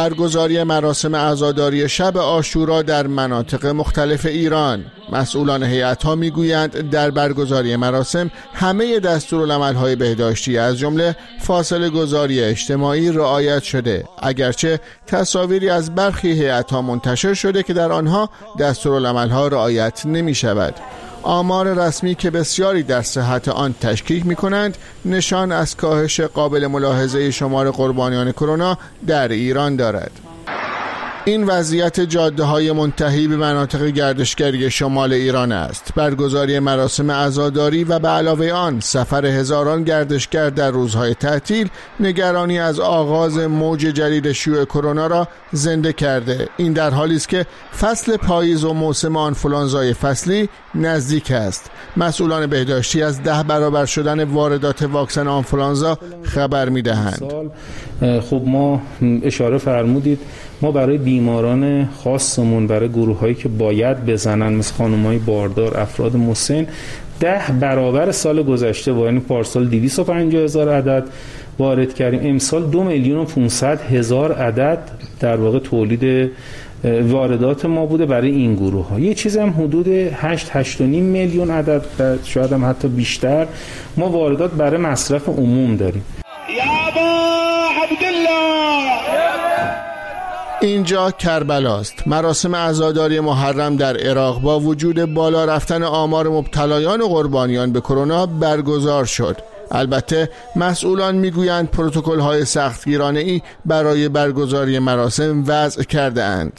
برگزاری مراسم عزاداری شب عاشورا در مناطق مختلف ایران. مسئولان هیئت‌ها میگویند در برگزاری مراسم همه دستورالعمل‌های بهداشتی از جمله فاصله گذاری اجتماعی رعایت شده، اگرچه تصاویری از برخی هیئت‌ها منتشر شده که در آنها دستورالعمل‌ها رعایت نمی‌شود. آمار رسمی که بسیاری در صحت آن تشکیک می‌کنند نشان از کاهش قابل ملاحظه شمار قربانیان کرونا در ایران دارد. این وضعیت جاده‌های منتهی به مناطق گردشگری شمال ایران است. برگزاری مراسم عزاداری و به علاوه آن سفر هزاران گردشگر در روزهای تعطیل نگرانی از آغاز موج جدید شیوع کرونا را زنده کرده. این در حالی است که فصل پاییز و موسم آنفولانزای فصلی نزدیک است. مسئولان بهداشتی از 10 برابر شدن واردات واکسن آنفولانزا خبر می‌دهند. خب ما اشاره فرمودید ما برای بیماران خاصمون، برای گروه‌هایی که باید بزنن مثل خانم‌های باردار، افراد مسن، 10 برابر سال گذشته یعنی پارسال 250,000 عدد وارد کردیم. امسال 2,500,000 عدد در واقع تولید واردات ما بوده برای این گروه ها. یه چیز هم حدود 8-8.5 میلیون عدد، شاید هم حتی بیشتر، ما واردات برای مصرف عموم داریم. اینجا کربلاست. مراسم عزاداری محرم در عراق با وجود بالا رفتن آمار مبتلایان و قربانیان به کرونا برگزار شد. البته مسئولان میگویند پروتکل‌های سختگیرانه‌ای برای برگزاری مراسم وضع کرده اند.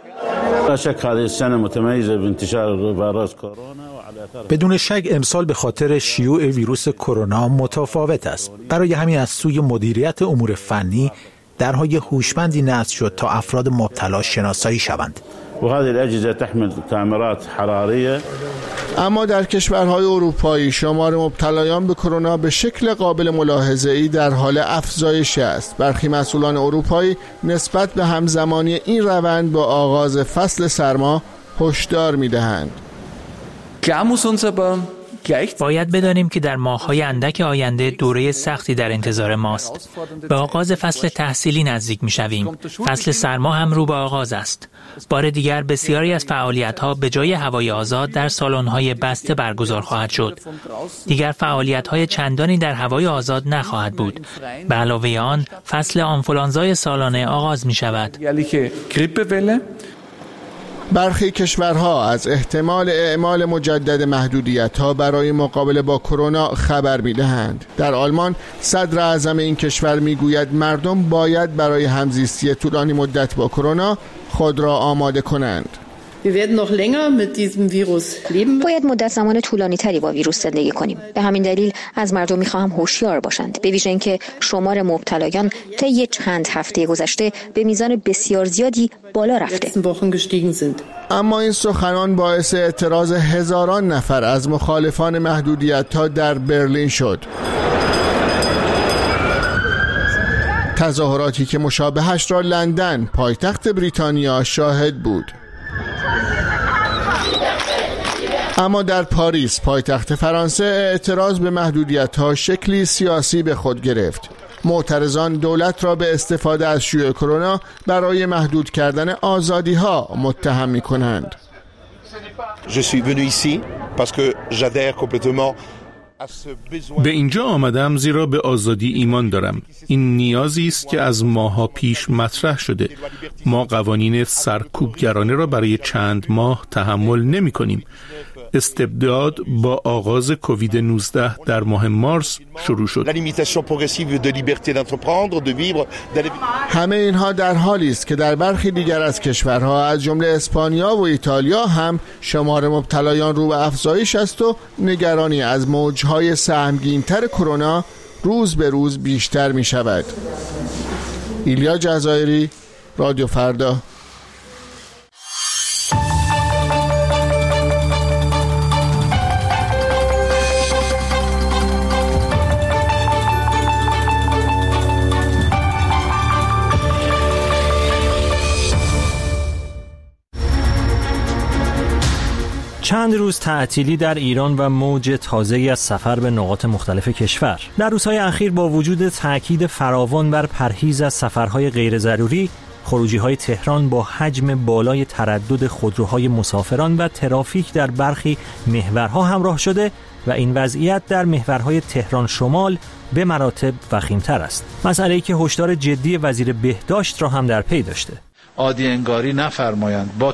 بدون شک امسال به خاطر شیوع ویروس کرونا متفاوت است. برای همین از سوی مدیریت امور فنی درهای هوشمندی نصب شد تا افراد مبتلا شناسایی شوند. اما در کشورهای اروپایی شمار مبتلایان به کرونا به شکل قابل ملاحظه‌ای در حال افزایش است. برخی مسئولان اروپایی نسبت به همزمانی این روند با آغاز فصل سرما هشدار می‌دهند. باید بدانیم که در ماه‌های اندک آینده دوره سختی در انتظار ماست. به آغاز فصل تحصیلی نزدیک می‌شویم. فصل سرما هم رو به آغاز است. بار دیگر بسیاری از فعالیت‌ها به جای هوای آزاد در سالن‌های بسته برگزار خواهد شد. دیگر فعالیت‌های چندانی در هوای آزاد نخواهد بود. به علاوه آن فصل آنفولانزای سالانه آغاز می‌شود. برخی کشورها از احتمال اعمال مجدد محدودیت‌ها برای مقابله با کرونا خبر می‌دهند. در آلمان صدر اعظم این کشور می‌گوید مردم باید برای همزیستی طولانی مدت با کرونا خود را آماده کنند. باید مدت زمان طولانی تری با ویروس زندگی کنیم. به همین دلیل از مردم می‌خواهم هوشیار باشند، به ویژه اینکه شمار مبتلایان طی چند هفته گذشته به میزان بسیار زیادی بالا رفته. اما این سخنان باعث اعتراض هزاران نفر از مخالفان محدودیت‌ها در برلین شد. تظاهراتی که مشابهش را لندن، پایتخت بریتانیا، شاهد بود. اما در پاریس، پایتخت فرانسه، اعتراض به محدودیت‌ها شکلی سیاسی به خود گرفت. معترضان دولت را به استفاده از شیوع کرونا برای محدود کردن آزادی‌ها متهم می‌کنند. به اینجا آمدم زیرا به آزادی ایمان دارم. این نیازی است که از ماه‌ها پیش مطرح شده. ما قوانین سرکوبگرانه را برای چند ماه تحمل نمی‌کنیم. استبداد با آغاز کووید 19 در ماه مارس شروع شد. همه اینها در حالی است که در برخی دیگر از کشورها از جمله اسپانیا و ایتالیا هم شمار مبتلایان رو به افزایش است و نگرانی از موجهای سهمگین‌تر کرونا روز به روز بیشتر می شود. ایلیا جزایری، رادیو فردا. چند روز تعطیلی در ایران و موج تازه‌ای از سفر به نقاط مختلف کشور. در روزهای اخیر با وجود تاکید فراوان بر پرهیز از سفرهای غیر ضروری، خروجی‌های تهران با حجم بالای تردد خودروهای مسافران و ترافیک در برخی محورها همراه شده و این وضعیت در محورهای تهران شمال به مراتب وخیم‌تر است. مسئله‌ای که هشدار جدی وزیر بهداشت را هم در پی داشته. عادی انگاری نفرمایند. با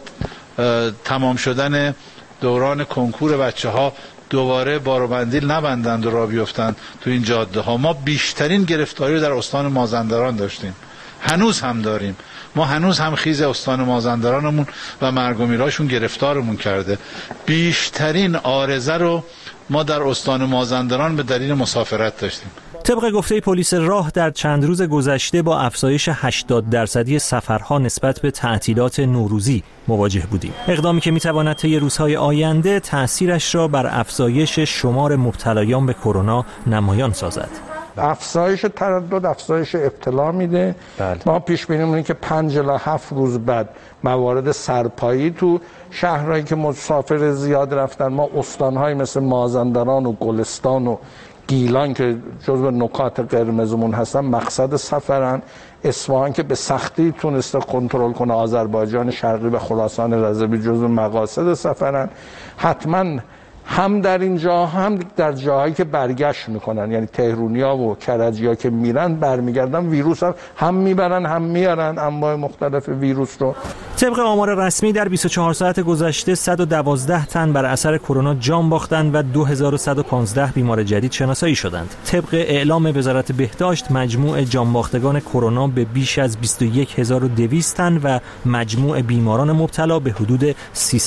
تمام شدن دوران کنکور بچه‌ها دوباره بار و بندیل نبندند و راه بیفتند تو این جاده ها. ما بیشترین گرفتاری رو در استان مازندران داشتیم، هنوز هم داریم. ما هنوز هم خیز استان مازندرانمون و مرگ و میراشون گرفتارمون کرده. بیشترین عارضه رو ما در استان مازندران به دلیل مسافرت داشتیم. طبق گفته پلیس راه در چند روز گذشته با افزایش 80% سفرها نسبت به تعطیلات نوروزی مواجه بودیم. اقدامی که میتواند طی روزهای آینده تأثیرش را بر افزایش شمار مبتلایان به کرونا نمایان سازد. افزایش تردد، افزایش ابتلا میده. ما پیش بینی می‌کنیم که 5 الی 7 روز بعد موارد سرپایی تو شهرهایی که مسافر زیاد رفتن، ما استان‌های مثل مازندران و گلستان و گیلان که جزو نکات قرمزمون هستن مقصد سفرن، اصفهان که به سختی تونسته کنترل کنه آذربایجان شرقی و خراسان رضوی جزو مقاصد سفرن. حتما هم در اینجا هم در جاهایی که برگشت میکنن، یعنی تهرونیا و کرجیا که میرن برمیگردن ویروس هم میبرن هم میارن انواع مختلف ویروس رو. طبق آمار رسمی در 24 ساعت گذشته 112 تن بر اثر کرونا جان باختند و 2115 بیمار جدید شناسایی شدند. طبق اعلام وزارت بهداشت مجموع جان باختگان کرونا به بیش از 21200 تن و مجموع بیماران مبتلا به حدود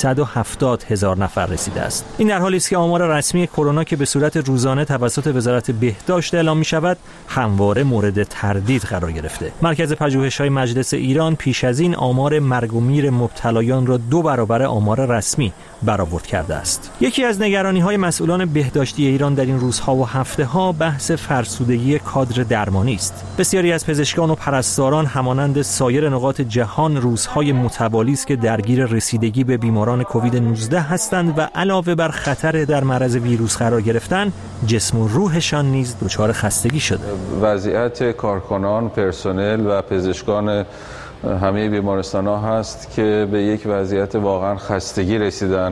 370,000 نفر رسیده است. این در حالی است که آمار رسمی کرونا که به صورت روزانه توسط وزارت بهداشت اعلام می شود همواره مورد تردید قرار گرفته. مرکز پژوهش‌های مجلس ایران پیش از این آمار مرگ و میر مبتلایان را 2 برابر آمار رسمی برآورد کرده است. یکی از نگرانی‌های مسئولان بهداشتی ایران در این روزها و هفته‌ها بحث فرسودگی کادر درمانی است. بسیاری از پزشکان و پرستاران همانند سایر نقاط جهان روزهای متوالی است که درگیر رسیدگی به بیماران کووید 19 هستند و علاوه بر خطر در معرض ویروس قرار گرفتن، جسم و روحشان نیز دچار خستگی شده. وضعیت کارکنان، پرسنل و پزشکان همه بیمارستان‌ها هست که به یک وضعیت واقعا خستگی رسیدن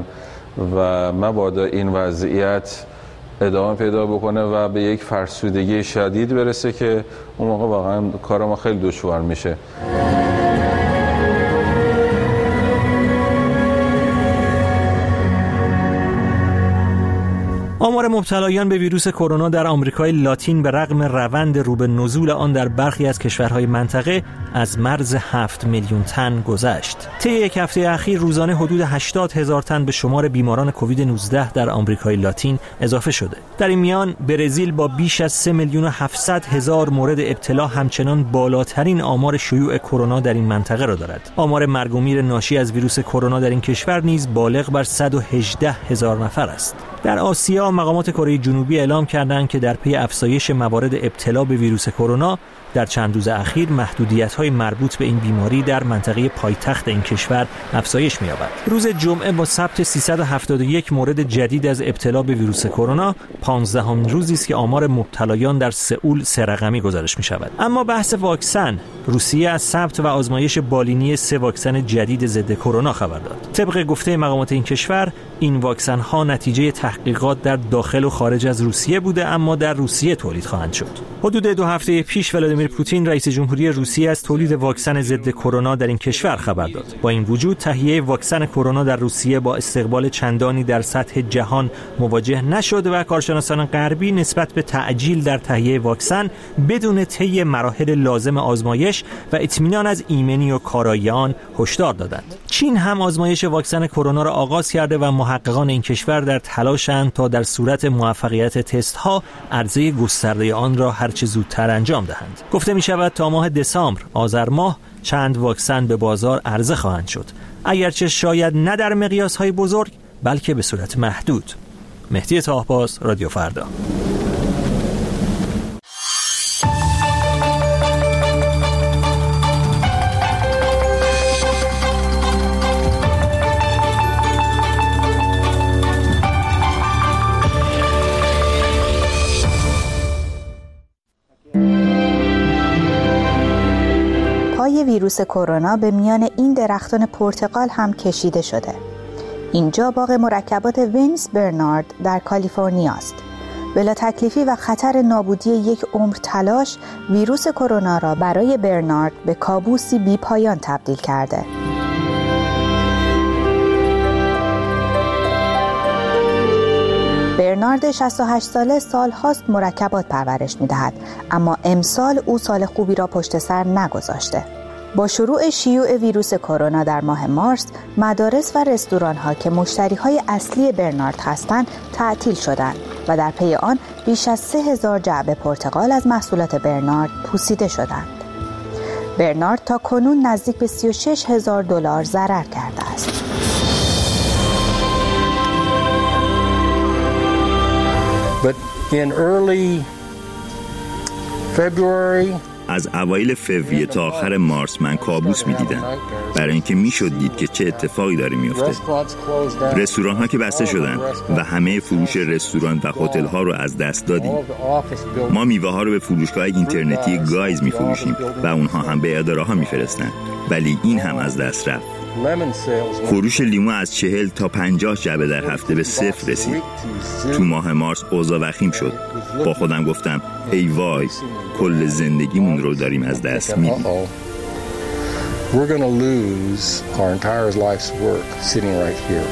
و مبادا این وضعیت ادامه پیدا بکنه و به یک فرسودگی شدید برسه که اون موقع واقعا کار ما خیلی دشوار میشه. آمار مبتلایان به ویروس کرونا در آمریکای لاتین به رغم روند رو به نزول آن در برخی از کشورهای منطقه از مرز 7 میلیون تن گذشت. طی یک هفته اخیر روزانه حدود 80,000 تن به شمار بیماران کووید 19 در آمریکای لاتین اضافه شده. در این میان برزیل با بیش از 3,700,000 مورد ابتلا همچنان بالاترین آمار شیوع کرونا در این منطقه را دارد. آمار مرگ و میر ناشی از ویروس کرونا در این کشور نیز بالغ بر 118,000 نفر است. در آسیا مقامات کره جنوبی اعلام کردند که در پی افزایش موارد ابتلا به ویروس کرونا در چند روز اخیر محدودیت‌های مربوط به این بیماری در منطقه پایتخت این کشور افزایش می‌یابد. روز جمعه با ثبت 371 مورد جدید از ابتلا به ویروس کرونا 15مین روزی است که آمار مبتلایان در سئول 3 رقمی گزارش می‌شود. اما بحث واکسن، روسیه از ثبت و آزمایش بالینی 3 واکسن جدید ضد کرونا خبر داد. طبق گفته مقامات این کشور این واکسن‌ها نتیجه تحقیقات در داخل و خارج از روسیه بوده اما در روسیه تولید خواهند شد. حدود 2 هفته پیش ولادیمیر پوتین رئیس جمهوری روسیه از تولید واکسن ضد کرونا در این کشور خبر داد. با این وجود تهیه واکسن کرونا در روسیه با استقبال چندانی در سطح جهان مواجه نشد و کارشناسان غربی نسبت به تعجیل در تهیه واکسن بدون طی مراحل لازم آزمایش و اطمینان از ایمنی و کارایی آن هشدار دادند. چین هم آزمایش واکسن کرونا را آغاز کرده و محققان این کشور در تلاشند تا در صورت موفقیت تست‌ها عرضه گسترده آن را هرچه زودتر انجام دهند. گفته می شود تا ماه دسامبر آذر ماه چند واکسن به بازار عرضه خواهند شد، اگرچه شاید نه در مقیاس‌های بزرگ بلکه به صورت محدود. مهدی طاهباز، رادیو فردا. ویروس کرونا به میان این درختان پرتقال هم کشیده شده. اینجا باغ مرکبات وینس برنارد در کالیفرنیا است. بلا تکلیفی و خطر نابودی یک عمر تلاش ویروس کرونا را برای برنارد به کابوسی بی پایان تبدیل کرده. برنارد 68 ساله سالهاست مرکبات پرورش می‌دهد، اما امسال او سال خوبی را پشت سر نگذاشته. با شروع شیوع ویروس کرونا در ماه مارس، مدارس و رستوران‌ها که مشتری‌های اصلی برنارد هستند تعطیل شدند و در پی آن بیش از 3000 جعبه پرتقال از محصولات برنارد پوسیده شدند. برنارد تا کنون نزدیک به $36,000 ضرر کرده است. But in early February از اوایل فوریه تا آخر مارس من کابوس می‌دیدم، برای اینکه میشد دید که چه اتفاقی داره میفته. رستوران ها که بسته شدن و همه فروش رستوران و هتل ها رو از دست دادیم. ما میوه ها رو به فروشگاه اینترنتی گایز میفروشیم و اونها هم به اداره ها میفرستن، ولی این هم از دست رفت. فروش لیمو از 40 تا 50 جعبه در هفته به 0 رسید. تو ماه مارس اوضاع وخیم شد. با خودم گفتم ای وای، کل زندگیمون رو داریم از دست میدیم. We're going to lose our entire life's work sitting right here.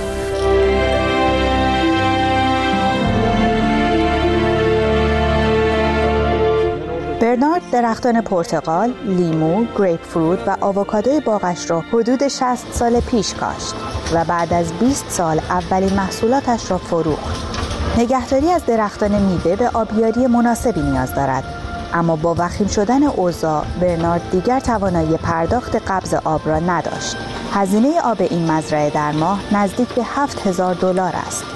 برنارد درختان پرتقال، لیمو، گریپ فروت و آووکادوی باغش را حدود 60 سال پیش کاشت و بعد از 20 سال اولین محصولاتش را فروخت. نگهداری از درختان میوه به آبیاری مناسبی نیاز دارد، اما با وخیم شدن اوضاع برنارد دیگر توانایی پرداخت قبض آب را نداشت. هزینه آب این مزرعه در ماه نزدیک به $7,000 است.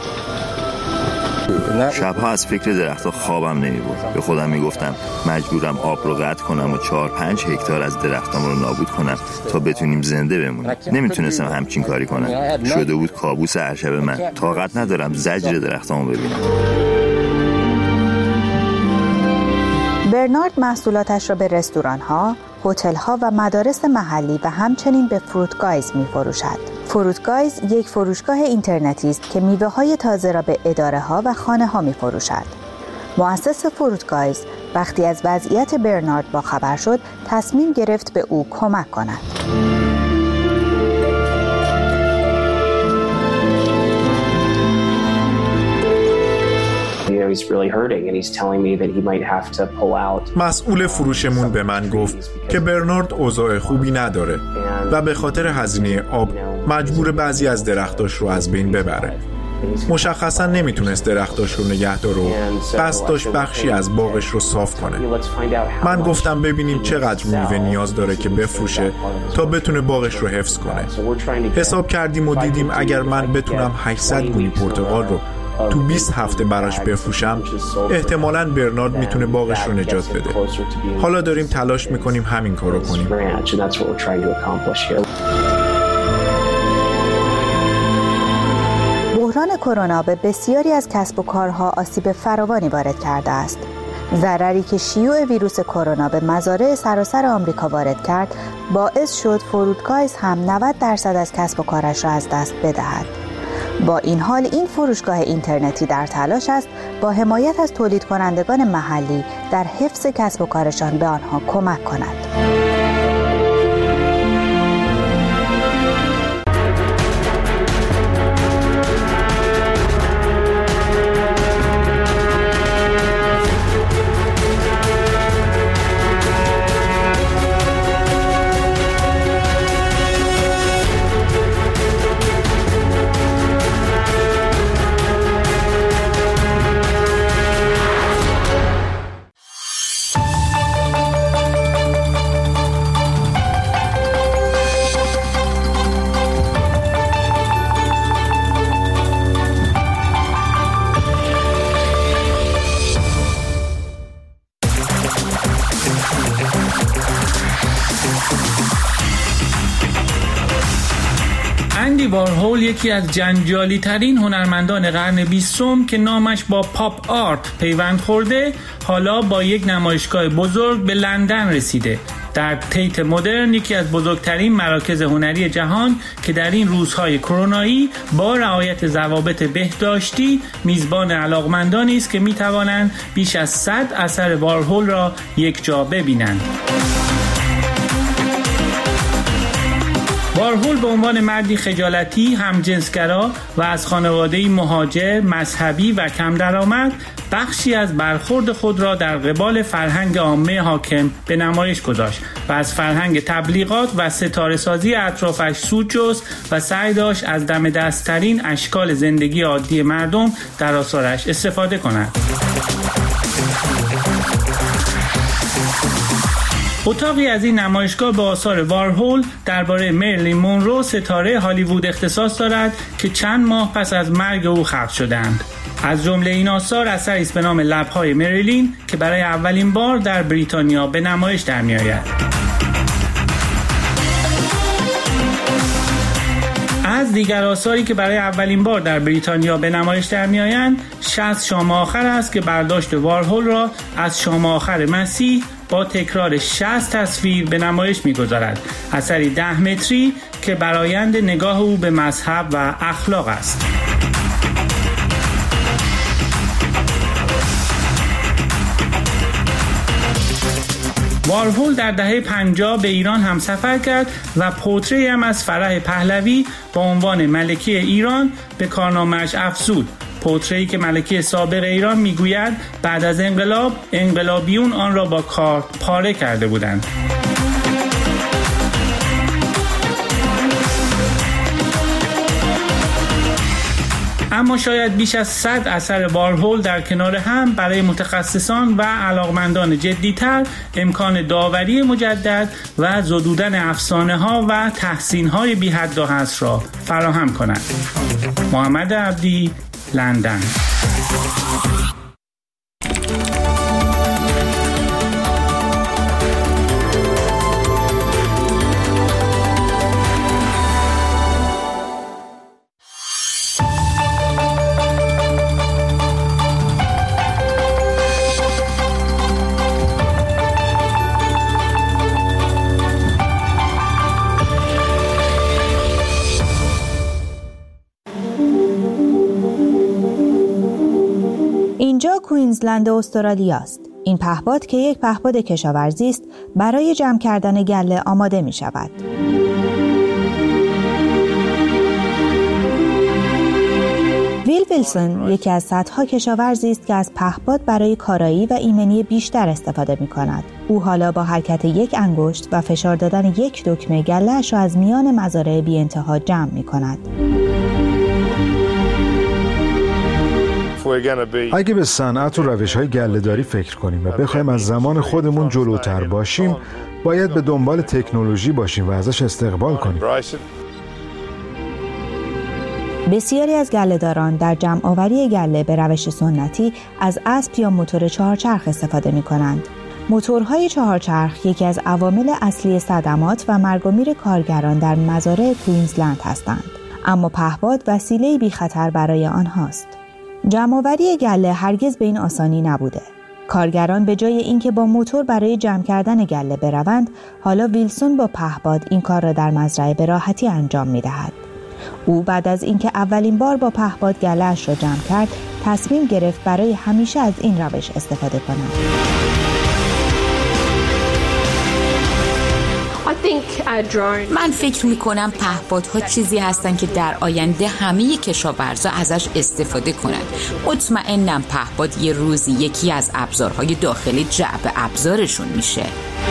شبها از فکر درختها خوابم نمیبرد. به خودم میگفتم مجبورم آب رو قطع کنم و 4-5 هکتار از درختام رو نابود کنم تا بتونیم زنده بمونیم. نمیتونستم همچین کاری کنم. شده بود کابوس هر شب من. طاقت ندارم زجر درختامو ببینم. برنارد محصولاتش را به رستوران‌ها، هتل‌ها و مدارس محلی و همچنین به فروت گایز می‌فروشد. فروت گایز یک فروشگاه اینترنتی است که میوه‌های تازه را به اداره‌ها و خانه‌ها می‌فروشد. مؤسس فروت گایز وقتی از وضعیت برنارد باخبر شد، تصمیم گرفت به او کمک کند. مسئول فروشمون به من گفت که برنارد اوضاع خوبی نداره و به خاطر هزینه آب مجبور بعضی از درختاش رو از بین ببره. مشخصا نمیتونست درختاش رو نگه داره و قصد داشت بخشی از باغش رو صاف کنه. من گفتم ببینیم چقدر میوه نیاز داره که بفروشه تا بتونه باغش رو حفظ کنه. حساب کردیم و دیدیم اگر من بتونم 800 گونی پرتقال رو تو 20 هفته براش بفروشم، احتمالاً برنارد میتونه باغش رو نجات بده. حالا داریم تلاش میکنیم همین کارو کنیم. بحران کرونا به بسیاری از کسب و کارها آسیب فراوانی وارد کرده است. ضرری که شیوع ویروس کرونا به مزارع سراسر آمریکا وارد کرد، باعث شد فروت گایز هم 90% از کسب و کارش را از دست بدهد. با این حال این فروشگاه اینترنتی در تلاش است با حمایت از تولید کنندگان محلی در حفظ کسب و کارشان به آنها کمک کند. اندی وارهول یکی از جنجالی ترین هنرمندان قرن 20 که نامش با پاپ آرت پیوند خورده، حالا با یک نمایشگاه بزرگ به لندن رسیده. در تیت مدرن، یکی از بزرگترین مراکز هنری جهان که در این روزهای کرونایی با رعایت ضوابط بهداشتی میزبان علاقمندانی است که میتوانند بیش از 100 اثر وارهول را یک جا ببینند. وارهول به عنوان مردی خجالتی، همجنسگرا و از خانواده‌ای مهاجر، مذهبی و کم درآمد بخشی از برخورد خود را در قبال فرهنگ عامه حاکم به نمایش گذاشت و از فرهنگ تبلیغات و ستاره سازی اطرافش سود جست و سعی داشت از دم دست‌ترین اشکال زندگی عادی مردم در آثارش استفاده کند. اتاقی از این نمایشگاه به آثار وارهول درباره مریلین مونرو ستاره هالیوود اختصاص دارد که چند ماه پس از مرگ او خلق شدند. از جمله این آثار اثری است به نام لب‌های مریلین که برای اولین بار در بریتانیا به نمایش در می‌آید. از دیگر آثاری که برای اولین بار در بریتانیا به نمایش در می‌آیند، 60 شام آخر است که برداشت وارهول را از شام آخر مسیح با تکرار 60 تصویر به نمایش می‌گذارد. اثری 10 متری که برآیند نگاه او به مذهب و اخلاق است. وارهول در دهه 50 به ایران هم سفر کرد و پورتری هم از فرح پهلوی با عنوان ملکه ایران به کارنامه‌اش افزود. پورتری که ملکه سابق ایران میگوید بعد از انقلاب انقلابیون آن را با کارد پاره کرده بودند. اما شاید بیش از 100 اثر وارهول در کنار هم برای متخصصان و علاقمندان جدی‌تر امکان داوری مجدد و زدودن افسانه‌ها و تحسین‌های بی حد و حصر را فراهم کنند. محمد عبدی، لندن. اینجا کوینزلند استرالیا است. این پهپاد که یک پهپاد کشاورزی است برای جمع کردن گله آماده می شود. ویل ویلسون یکی از صدها کشاورزی است که از پهپاد برای کارایی و ایمنی بیشتر استفاده می کند. او حالا با حرکت یک انگشت و فشار دادن یک دکمه گله‌اش را از میان مزارع بی انتها جمع می کند. اگه به صنعت و روش‌های گله‌داری فکر کنیم و بخوایم از زمان خودمون جلوتر باشیم، باید به دنبال تکنولوژی باشیم و ازش استقبال کنیم. بسیاری از گله‌داران در جمع‌آوری گله به روش سنتی از اسب یا موتور چهارچرخ استفاده می‌کنند. موتورهای چهارچرخ یکی از عوامل اصلی صدمات و مرگ و میر کارگران در مزارع کوینزلند هستند، اما پهپاد وسیله‌ای بی خطر برای آنهاست. جمع‌آوری گله هرگز به این آسانی نبوده. کارگران به جای اینکه با موتور برای جمع کردن گله بروند، حالا ویلسون با پهپاد این کار را در مزرعه به راحتی انجام می‌دهد. او بعد از اینکه اولین بار با پهپاد گله‌اش را جمع کرد، تصمیم گرفت برای همیشه از این روش استفاده کند. من فکر میکنم پهپادها چیزی هستن که در آینده همه کشاورزا ازش استفاده کنند. مطمئنم پهپاد یه روزی یکی از ابزارهای داخلی جعبه ابزارشون میشه.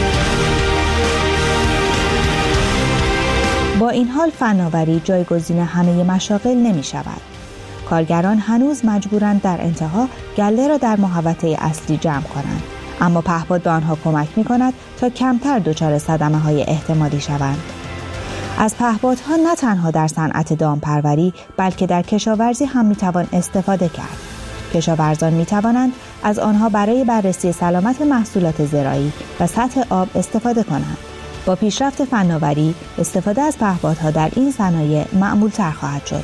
با این حال فناوری جایگزین همه مشاغل نمی شود. کارگران هنوز مجبورند در انتها گله را در محوطه اصلی جمع کنند، اما پهپاد به آنها کمک می کند تا کمتر دچار صدمه های احتمالی شوند. از پهپادها نه تنها در صنعت دامپروری بلکه در کشاورزی هم می توان استفاده کرد. کشاورزان می توانند از آنها برای بررسی سلامت محصولات زراعی و سطح آب استفاده کنند. با پیشرفت فناوری، استفاده از پهپادها در این صنایع معمول‌تر خواهد شد.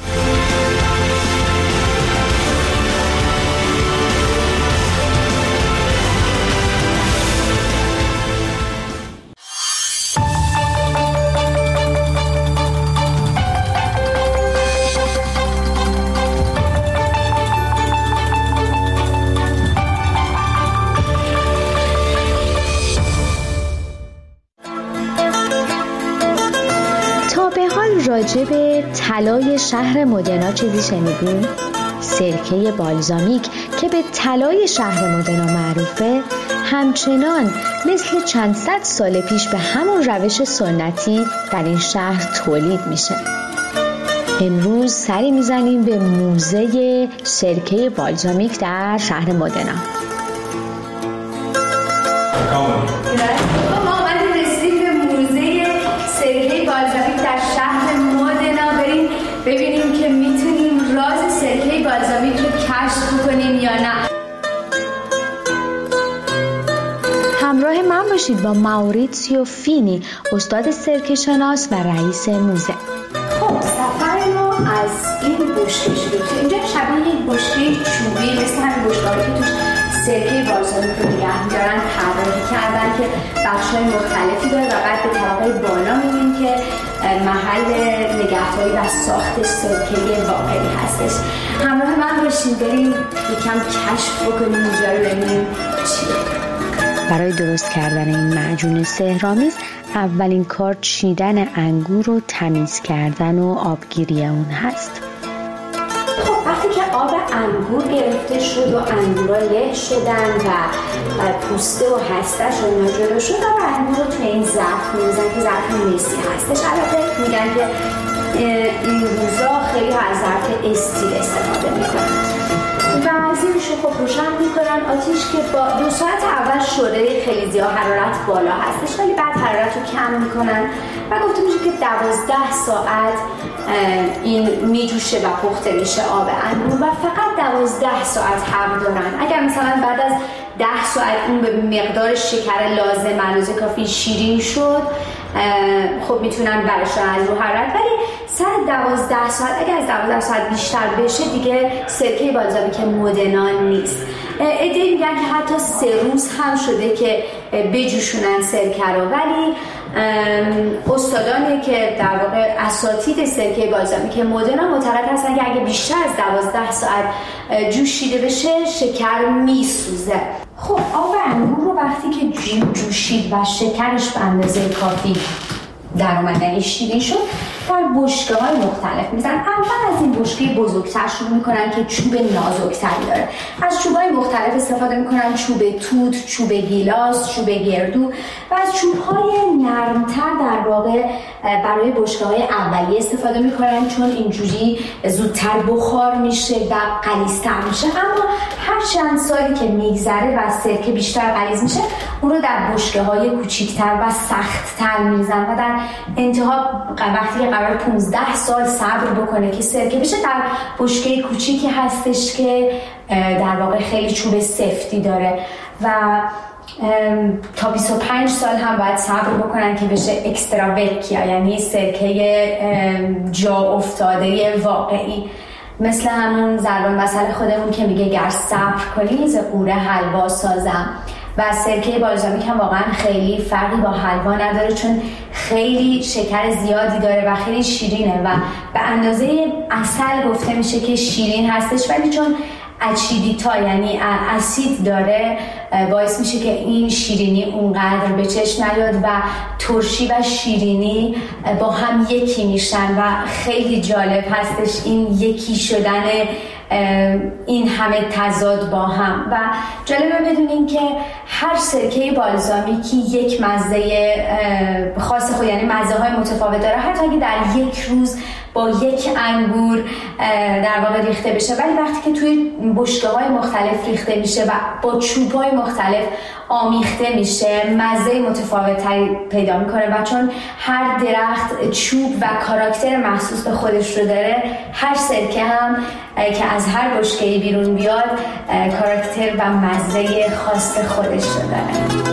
راجع به طلای شهر مدنا چیزی شنیدین؟ سرکه بالزامیک که به طلای شهر مدنا معروفه همچنان مثل چند صد سال پیش به همون روش سنتی در این شهر تولید میشه. امروز سری میزنیم به موزه سرکه بالزامیک در شهر مدنا. ما آمدیم رسیدیم به موزه سرکه بالزامیک در شهر مدنا. بریم ببینیم که میتونیم راز سرکه بالزامیک رو کشف کنیم یا نه. همراه من باشید با ماوریتسیو فینی، استاد سرکه شناس و رئیس موزه. خب سفر ما از این بشکه شروع شد. اینجا شبیه یک بشکه چوبی مثل همین بشکه‌هایی که توش سرکه بالزامیک رو نگه می‌دارن طراحی کردن که بخش‌های مختلفی داره و بعد به طبقه بالا می‌بینیم که محل نگهداری و ساخت سرکه واقعی هستش. همراه من باشید بریم یکم کشف بکنیم اینجا رو ببینیم چیه. برای درست کردن این معجون سحرآمیز اولین کار چیدن انگور و تمیز کردن و آبگیری اون هست. خب وقتی که آب انگور گرفته شد و انگورا له شدن و پوسته و هستش و اینا جدا شد و انگور رو توی این ظرف می‌ریزن که ظرف مسی هستش. البته میگن که این روزا خیلی از ظرف استیل استفاده میکنن و از این خب روشن میکنن آتیش که با 2 ساعت اول شعله خیلی زیاد حرارت بالا هستش ولی بعد حرارت رو کم میکنن و گفته میشه که 12 ساعت این میجوشه و پخته میشه آب انگور و فقط 12 ساعت حق دارن. اگر مثلا بعد از 10 ساعت اون به مقدار شکر لازم اندازه کافی شیرین شد خب میتونن برشن از رو حرارت، ولی سر 12 ساعت اگر از 12 ساعت بیشتر بشه دیگه سرکه بالزامیک مدنا نیست. عده‌ای میگن که حتی 3 روز هم شده که بجوشونن سرکه رو، ولی استادانی که در واقع اساتید سرکه بالزامیک مدنا معتقد هستن که اگه بیشتر از 12 ساعت جوشیده بشه شکر میسوزه. خب آب انگور رو وقتی که جوشید و شکرش به اندازه کافی در اومدن شیرین شد در بشکه‌های مختلف میزنن. اول از این بشکه بزرگتر شروع میکنن که چوب نازکتری داره. از چوب‌های مختلف استفاده میکنن، چوب توت، چوب گیلاس، چوب گردو و از چوب‌های نرمتر در واقع برای بشکه‌های اولیه استفاده میکنن چون اینجوری زودتر بخار میشه و غلیظ‌تر میشه. اما هر چند سالی که میگذره و سرکه بیشتر غلیظ میشه اون رو در بشکه‌های کوچیک‌تر و سخت‌تر میزنن و در انتها وقتی قرار 15 سال صبر بکنه که سرکه بشه در بشکه کوچیکی هستش که در واقع خیلی چوب سفتی داره و تا 25 سال هم باید صبر بکنن که بشه اکسترا وکیا، یعنی سرکه جا افتاده واقعی. مثل همون ضرب المثل خودمون که میگه گر صبر کنی ز قوره حلوا سازم. و سرکه بالزامیک هم واقعا خیلی فرقی با حلوا نداره چون خیلی شکر زیادی داره و خیلی شیرینه و به اندازه عسل گفته میشه که شیرین هستش، ولی چون اچیدیتا یعنی اسید داره باعث میشه که این شیرینی اونقدر به چشم نیاد و ترشی و شیرینی با هم یکی میشن و خیلی جالب هستش این یکی شدن این همه تضاد با هم. و جالبه بدونین که هر سرکه بالزامیکی یک مزه خاص خود یعنی مزه های متفاوت داره، حتی اگه در یک روز با یک انگور در واقع ریخته بشه، ولی وقتی که توی بشکه‌های مختلف ریخته میشه و با چوب‌های مختلف آمیخته میشه مزه متفاوت‌تری پیدا میکنه و چون هر درخت چوب و کاراکتر مخصوص به خودش رو داره، هر سرکه هم که از هر بشکه‌ای بیرون بیاد کاراکتر و مزه خاص خودش رو داره.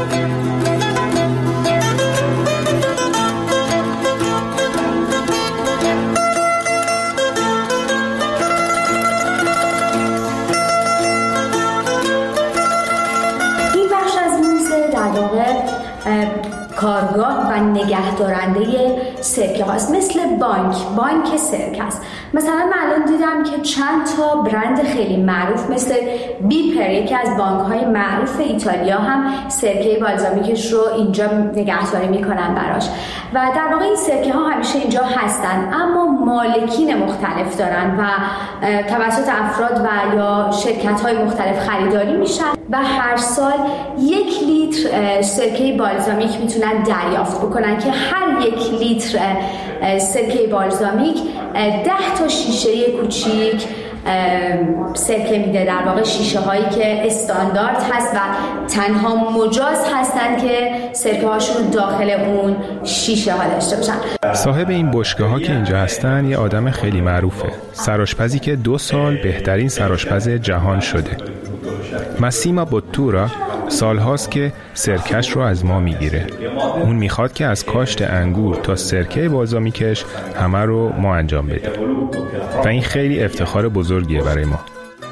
کارگاه و نگهدارنده سرکه هاست، مثل بانک سرکه است. مثلا من الان دیدم که چند تا برند خیلی معروف مثل بیپر، یکی از بانک های معروف ایتالیا، هم سرکه بالزامیکش رو اینجا نگهداری میکنن براش و در واقع این سرکه ها همیشه اینجا هستن، اما مالکین مختلف دارن و توسط افراد و یا شرکت های مختلف خریداری میشن و هر سال 1 لیتر سرکه بالزامیک میتونن دریافت بکنن که هر 1 لیتر سرکه بالزامیک 10 تا شیشه کوچیک سرکه میده. در واقع شیشه هایی که استاندارد هست و تنها مجاز هستن که سرکه هاشون داخل اون شیشه ها داشته باشن. صاحب این بشکه ها که اینجا هستن یه آدم خیلی معروفه، سرآشپزی که 2 سال بهترین سرآشپز جهان شده. ماسیما بوتورا سالهاست که سرکش رو از ما میگیره. اون میخواد که از کاشت انگور تا سرکه بالزامیکش همه رو ما انجام بدیم و این خیلی افتخار بزرگیه برای ما.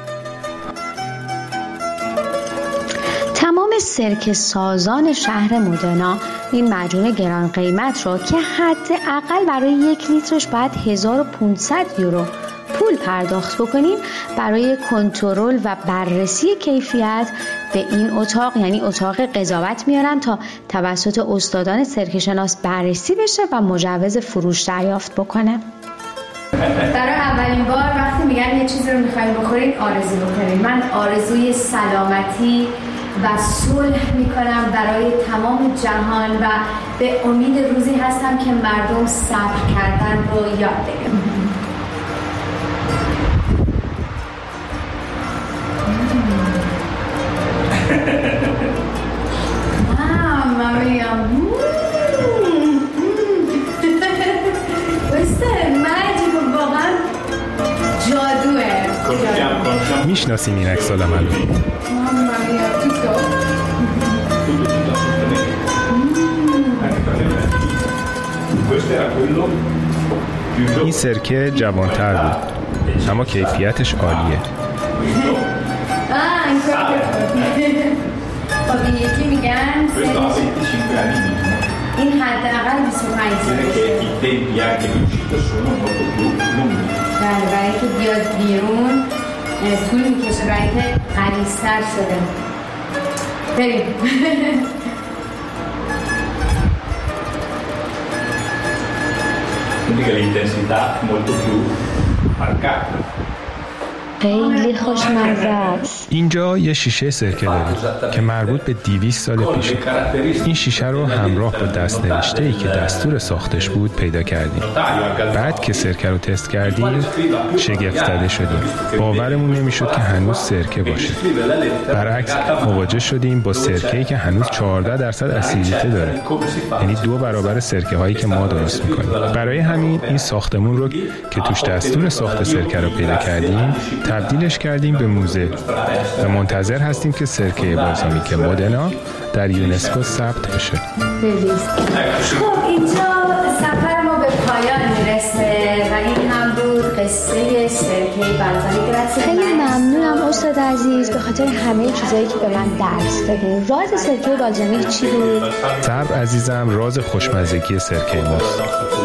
تمام سرکه سازان شهر مودنا این مجموعه گران قیمت رو که حداقل برای 1 لیترش باید 1500 یورو پول پرداخت بکنیم، برای کنترل و بررسی کیفیت به این اتاق، یعنی اتاق قضاوت میارن تا توسط استادان سرکه شناس بررسی بشه و مجوز فروش دریافت بکنه. برای اولین بار وقتی میگن یه چیزی رو میخوایم بخورین آرزو بکنین. من آرزوی سلامتی و صلح میکنم برای تمام جهان و به امید روزی هستم که مردم صبر کردن رو یاد بگیرن. Mamma mia. Questo è magico, واقعا جادوه. میشناسیم این عکس العمل رو. Mamma mia, tutto. این سرکه جوانتر بود اما کیفیتش عالیه. خب این یکی میگن این حداقل 25 سالشه. بله، برای اینکه بیاد بیرون طول میکشه، برای اینکه غلیظ‌تر شده. بریم. خیلی خوشمزه است. اینجا یه شیشه سرکه داریم که مربوط به 200 سال پیشه. این شیشه رو همراه با دست‌نوشته‌ای که دستور ساختش بود پیدا کردیم. بعد که سرکه رو تست کردیم شگفت زده شدیم. باورمون نمیشد که هنوز سرکه باشه. برعکس مواجه شدیم با سرکه‌ای که هنوز 14% اسیدیته داره. یعنی 2 برابر سرکه هایی که ما درست می‌کنیم. برای همین این ساختمون رو که توش دستور ساخت سرکه رو پیدا کردیم تبدیلش کردیم به موزه و منتظر هستیم که سرکه بالزامیک مودنا در یونسکو ثبت بشه. خب اینجا سفر ما به پایان میرسه و این هم بود قصه سرکه بالزامیک. خیلی ممنونم استاد عزیز به خاطر همه چیزایی که به من درس دادین. راز سرکه بالزامیک چی بود؟ صبر عزیزم، راز خوشمزگی سرکه ماست.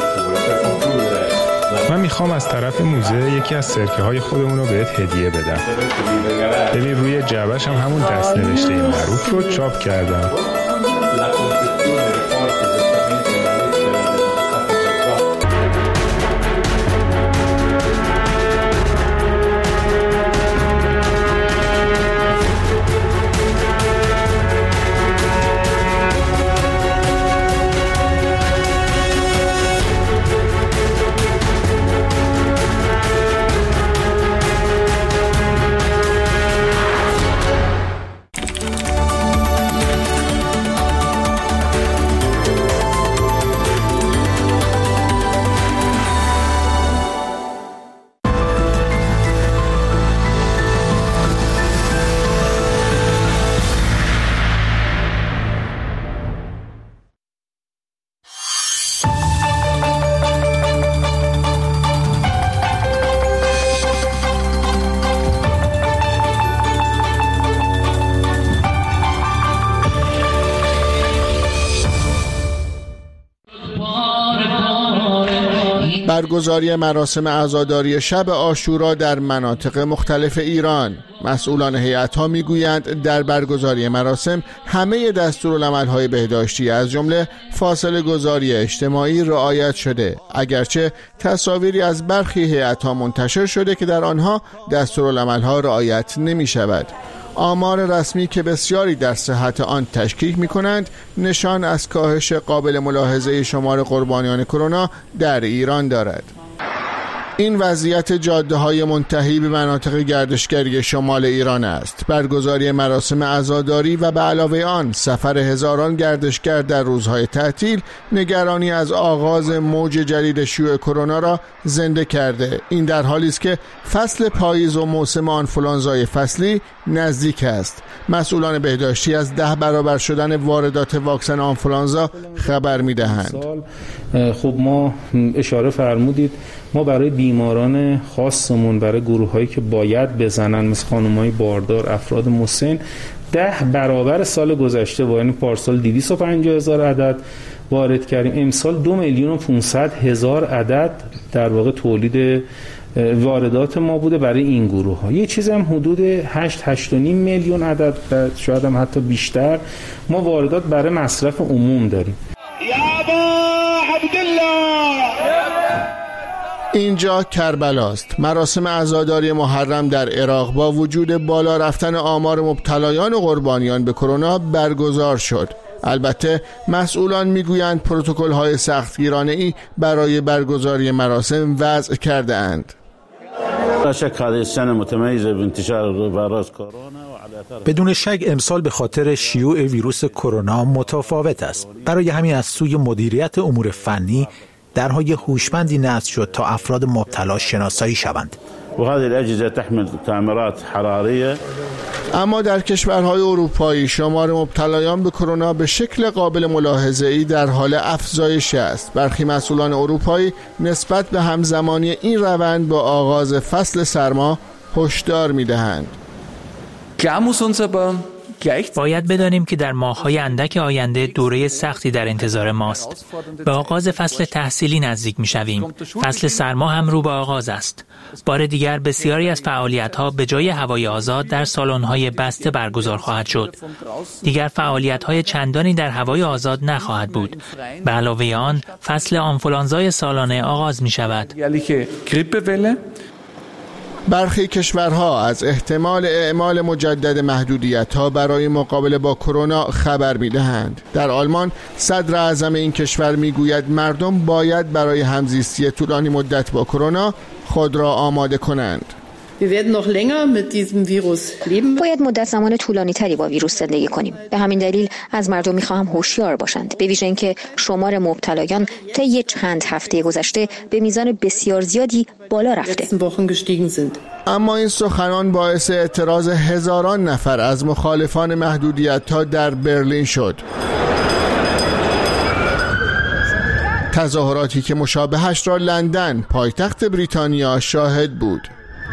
من میخوام از طرف موزه یکی از سرکه های خودمون رو بهت هدیه بدم. ببین روی جعبه‌ش هم همون دست‌نوشته معروف رو چاپ کردم. برگزاری مراسم عزاداری شب عاشورا در مناطق مختلف ایران. مسئولان هیئت‌ها میگویند در برگزاری مراسم همه دستورالعمل‌های بهداشتی از جمله فاصله گذاری اجتماعی رعایت شده، اگرچه تصاویری از برخی هیئت‌ها منتشر شده که در آنها دستورالعمل‌ها رعایت نمی‌شود. آمار رسمی که بسیاری در صحت آن تشکیک می‌کنند نشان از کاهش قابل ملاحظه شمار قربانیان کرونا در ایران دارد. این وضعیت جاده‌های منتهی به مناطق گردشگری شمال ایران است. برگزاری مراسم عزاداری و به علاوه آن سفر هزاران گردشگر در روزهای تعطیل نگرانی از آغاز موج جدید شیوع کرونا را زنده کرده. این در حالی است که فصل پاییز و موسم آنفولانزای فصلی نزدیک است. مسئولان بهداشتی از 10 برابر شدن واردات واکسن آنفولانزا خبر می‌دهند. خب ما اشاره فرمودید ما برای بیماران خاصمون، برای گروه‌هایی که باید بزنن مثل خانم‌های باردار، افراد مسن، 10 برابر سال گذشته یعنی پارسال 250,000 عدد وارد کردیم. امسال 2,500,000 عدد در واقع تولید واردات ما بوده برای این گروه ها. یه چیز هم حدود 8.5 میلیون عدد و شاید هم حتی بیشتر ما واردات برای مصرف عموم داریم. اینجا کربلاست. مراسم عزاداری محرم در عراق با وجود بالا رفتن آمار مبتلایان و قربانیان به کرونا برگزار شد. البته مسئولان میگویند پروتکل‌های سختگیرانه‌ای برای برگزاری مراسم وضع کرده اند. بدون شک امسال به خاطر شیوع ویروس کرونا متفاوت است. برای همین از سوی مدیریت امور فنی درهای هوشمندی نصب شد تا افراد مبتلا شناسایی شوند. اما در کشورهای اروپایی شمار مبتلایان به کرونا به شکل قابل ملاحظه‌ای در حال افزایش است. برخی مسئولان اروپایی نسبت به همزمانی این روند با آغاز فصل سرما هشدار می‌دهند. باید بدانیم که در ماه‌های اندک آینده دوره سختی در انتظار ماست. به آغاز فصل تحصیلی نزدیک می‌شویم. فصل سرما هم رو به آغاز است. بار دیگر بسیاری از فعالیت‌ها به جای هوای آزاد در سالن‌های بسته برگزار خواهد شد. دیگر فعالیت‌های چندانی در هوای آزاد نخواهد بود. به علاوه آن فصل آنفولانزای سالانه آغاز می‌شود. برخی کشورها از احتمال اعمال مجدد محدودیت‌ها برای مقابله با کرونا خبر می‌دهند. در آلمان صدر اعظم این کشور می‌گوید مردم باید برای همزیستی طولانی مدت با کرونا خود را آماده کنند. باید مدت زمان طولانی تری با ویروس زندگی کنیم. به همین دلیل از مردم میخواهم هوشیار باشند، به ویژه اینکه شمار مبتلایان طی چند هفته گذشته به میزان بسیار زیادی بالا رفته. اما این سخنان باعث اعتراض هزاران نفر از مخالفان محدودیت‌ها در برلین شد. تظاهراتی که مشابهش را لندن، پایتخت بریتانیا، شاهد بود.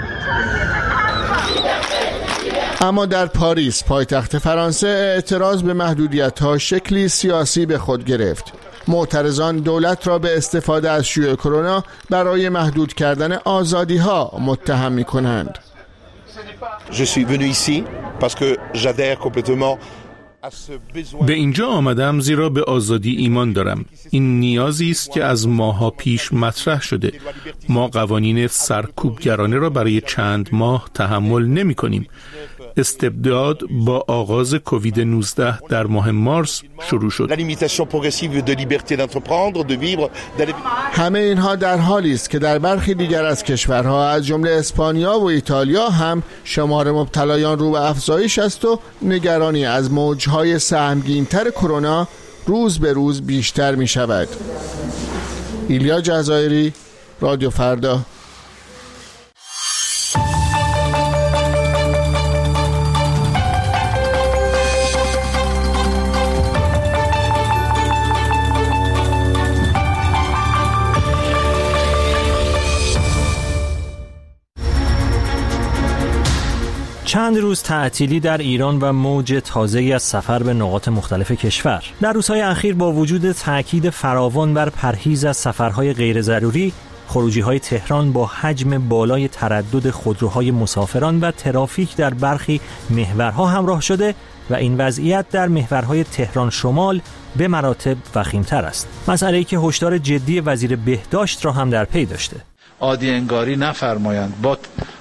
اما در پاریس، پایتخت فرانسه، اعتراض به محدودیت‌ها شکلی سیاسی به خود گرفت. معترضان دولت را به استفاده از شیوع کرونا برای محدود کردن آزادی‌ها متهم می‌کنند. به اینجا آمدم زیرا به آزادی ایمان دارم. این نیازی است که از ماه‌ها پیش مطرح شده. ما قوانین سرکوبگرانه را برای چند ماه تحمل نمی‌کنیم. استبداد با آغاز کووید 19 در ماه مارس شروع شد. همه اینها در حالی است که در برخی دیگر از کشورها از جمله اسپانیا و ایتالیا هم شمار مبتلایان رو به افزایش است و نگرانی از موجهای سهمگین‌تر کرونا روز به روز بیشتر می شود. ایلیا جزایری، رادیو فردا. چند روز تعطیلی در ایران و موج تازه‌ای از سفر به نقاط مختلف کشور. در روزهای اخیر با وجود تاکید فراوان بر پرهیز از سفرهای غیر ضروری، خروجی‌های تهران با حجم بالای تردد خودروهای مسافران و ترافیک در برخی محورها همراه شده و این وضعیت در محورهای تهران شمال به مراتب وخیم‌تر است. مسئله‌ای که هشدار جدی وزیر بهداشت را هم در پی داشته. عادی انگاری نفرمایند. با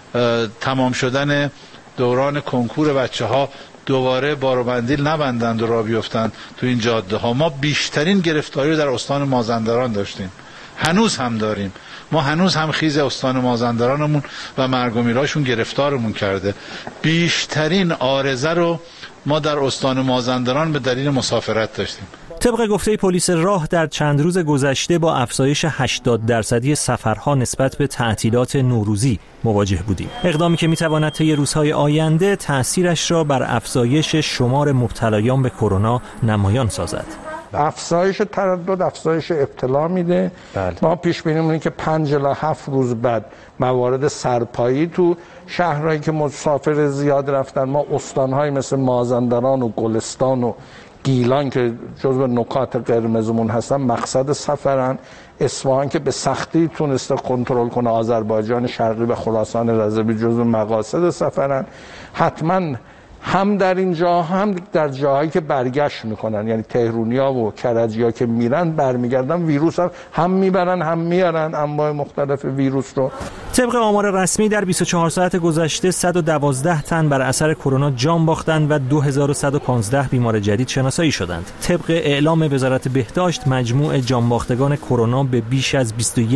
تمام شدن دوران کنکور بچه‌ها دوباره بار و بندیل نبندند و راه بیفتند تو این جاده ها. ما بیشترین گرفتاری رو در استان مازندران داشتیم، هنوز هم داریم. ما هنوز هم خیز استان مازندرانمون و مرگ و میراشون گرفتارمون کرده. بیشترین عارضه رو ما در استان مازندران به دلیل مسافرت داشتیم. طبق گفته پلیس راه در چند روز گذشته با افزایش 80% سفرها نسبت به تعطیلات نوروزی مواجه بودیم. اقدامی که میتواند طی روزهای آینده تأثیرش را بر افزایش شمار مبتلایان به کرونا نمایان سازد. افزایش تردد، افزایش ابتلا میده. ما پیش بینی می‌کنیم که 5 الی 7 روز بعد موارد سرپایی تو شهرهایی که مسافر زیاد رفتن، ما استان‌های مثل مازندران و گلستان و گیلان که جزو نکات قرمزمون هستن مقصد سفرن، اصفهان که به سختی تونسته کنترل کنه آذربایجان شرقی و خراسان رضوی جزو مقاصد سفرن. حتما هم در اینجا هم در جاهایی که برگشت میکنن، یعنی تهرونیا و کرجیا که میرن برمیگردن ویروس هم میبرن هم میارن انواع مختلف ویروس رو. طبق آمار رسمی در 24 ساعت گذشته 112 تن بر اثر کرونا جان باختند و 2115 بیمار جدید شناسایی شدند. طبق اعلام وزارت بهداشت مجموع جان باختگان کرونا به بیش از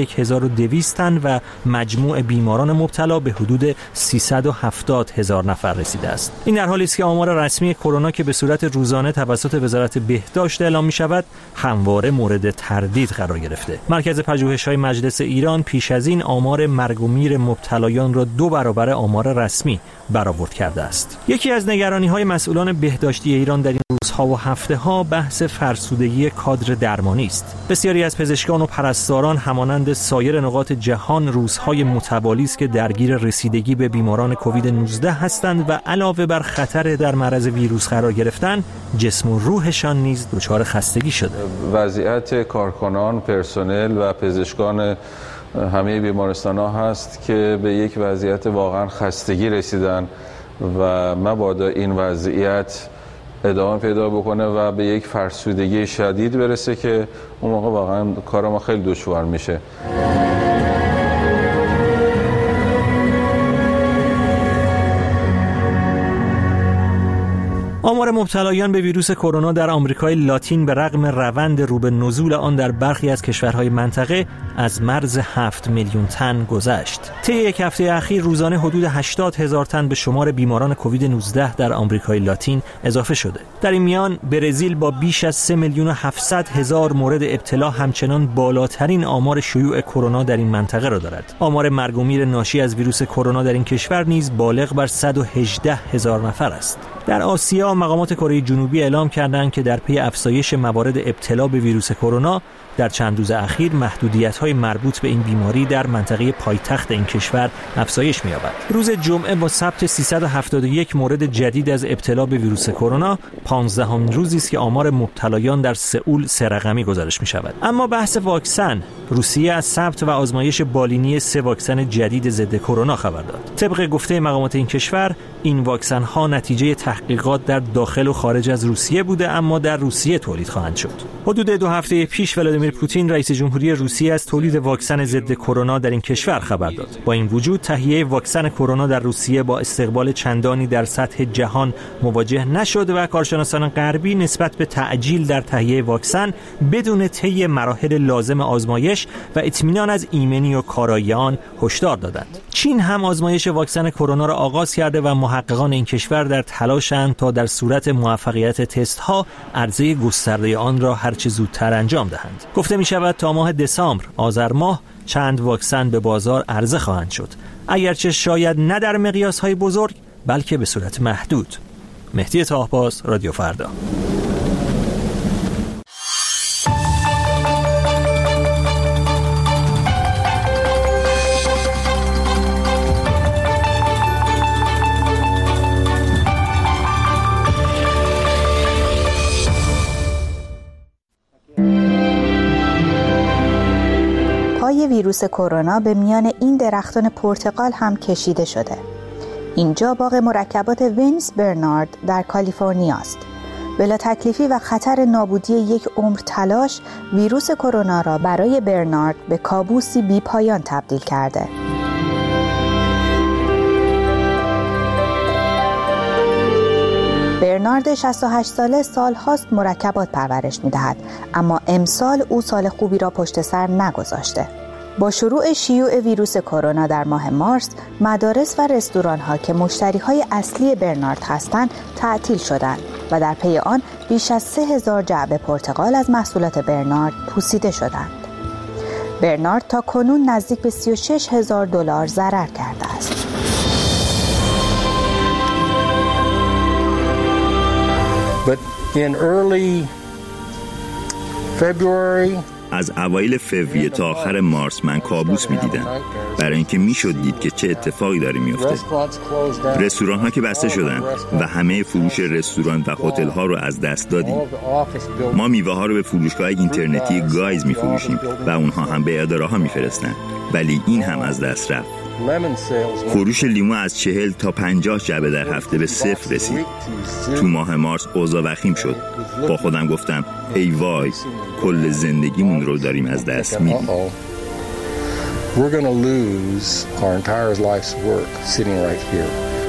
21200 تن و مجموع بیماران مبتلا به حدود 370,000 نفر رسیده است. این در حالی است که آمار رسمی کرونا که به صورت روزانه توسط وزارت بهداشت اعلام می شود همواره مورد تردید قرار گرفته. مرکز پژوهش‌های مجلس ایران پیش از این آمار مرگ و میر مبتلایان را 2 برابر آمار رسمی برآورد کرده است. یکی از نگرانی‌های مسئولان بهداشتی ایران در این روزها و هفته‌ها بحث فرسودگی کادر درمانی است. بسیاری از پزشکان و پرستاران همانند سایر نقاط جهان روزهای متوالی است که درگیر رسیدگی به بیماران کووید 19 هستند و علاوه بر خطر در معرض ویروس قرار گرفتن، جسم و روحشان نیز دچار خستگی شده. وضعیت کارکنان، پرسنل و پزشکان همه بیمارستان‌ها هست که به یک وضعیت واقعا خستگی رسیدن و مبادا این وضعیت ادامه پیدا بکنه و به یک فرسودگی شدید برسه که اون موقع واقعا کار ما خیلی دشوار میشه. آمار مبتلایان به ویروس کرونا در آمریکای لاتین به رغم روند رو به نزول آن در برخی از کشورهای منطقه از مرز 7 میلیون تن گذشت. طی یک هفته اخیر روزانه حدود 80,000 تن به شمار بیماران کووید 19 در آمریکای لاتین اضافه شده. در این میان برزیل با بیش از 3,700,000 مورد ابتلا همچنان بالاترین آمار شیوع کرونا در این منطقه را دارد. آمار مرگ و میر ناشی از ویروس کرونا در این کشور نیز بالغ بر 118,000 نفر است. در آسیا مقامات کره جنوبی اعلام کردند که در پی افزایش موارد ابتلا به ویروس کرونا در چند روز اخیر محدودیت‌های مربوط به این بیماری در منطقه پایتخت این کشور افزایش می‌یابد. روز جمعه با ثبت 371 مورد جدید از ابتلا به ویروس کرونا 15مین روزی است که آمار مبتلایان در سئول 3 رقمی گزارش می‌شود. اما بحث واکسن، روسیه از ثبت و آزمایش بالینی 3 واکسن جدید ضد کرونا خبر داد. طبق گفته مقامات این کشور این واکسن‌ها نتیجه تحقیقات در داخل و خارج از روسیه بوده اما در روسیه تولید خواهند شد. حدود 2 هفته پیش ولادیمیر پوتین رئیس جمهوری روسیه از تولید واکسن ضد کرونا در این کشور خبر داد. با این وجود تهیه واکسن کرونا در روسیه با استقبال چندانی در سطح جهان مواجه نشد و کارشناسان غربی نسبت به تعجیل در تهیه واکسن بدون طی مراحل لازم آزمایش و اطمینان از ایمنی و کارایی آن هشدار دادند. چین هم آزمایش واکسن کرونا را آغاز کرده و محققان این کشور در تلاشند تا در صورت موفقیت تست‌ها عرضه گسترده آن را هرچه زودتر انجام دهند. گفته می شود تا ماه دسامبر آذر ماه چند واکسن به بازار عرضه خواهند شد، اگرچه شاید نه در مقیاس‌های بزرگ بلکه به صورت محدود. مهدی طاهباز، رادیو فردا. ویروس کرونا به میان این درختان پرتقال هم کشیده شده. اینجا باغ مرکبات وینس برنارد در کالیفرنیا است. بلا تکلیفی و خطر نابودی یک عمر تلاش ویروس کرونا را برای برنارد به کابوسی بی پایان تبدیل کرده. برنارد 68 ساله سال‌هاست مرکبات پرورش می‌دهد، اما امسال او سال خوبی را پشت سر نگذاشته. با شروع شیوع ویروس کرونا در ماه مارس، مدارس و رستوران‌ها که مشتری‌های اصلی برنارد هستند تعطیل شدند و در پی آن بیش از 3000 جعبه پرتقال از محصولات برنارد پوسیده شدند. برنارد تا کنون نزدیک به $36,000 ضرر کرده است. But in early February از اوایل فوریه تا آخر مارس من کابوس می‌دیدم، برای اینکه میشد دید که چه اتفاقی داره میفته. رستوران‌ها که بسته شدن و همه فروش رستوران و هتل‌ها رو از دست دادیم. ما میوه‌ها رو به فروشگاه اینترنتی گایز می‌فروشیم و اونها هم به اداره‌ها می‌فرستن، ولی این هم از دست رفت. فروش لیمو از 40 تا 50 جعبه در هفته به 0 رسید. تو ماه مارس اوضاع وخیم شد. با خودم گفتم ای وای، کل زندگیمون رو داریم از دست میدیم. We're going to lose our entire life's work sitting right here.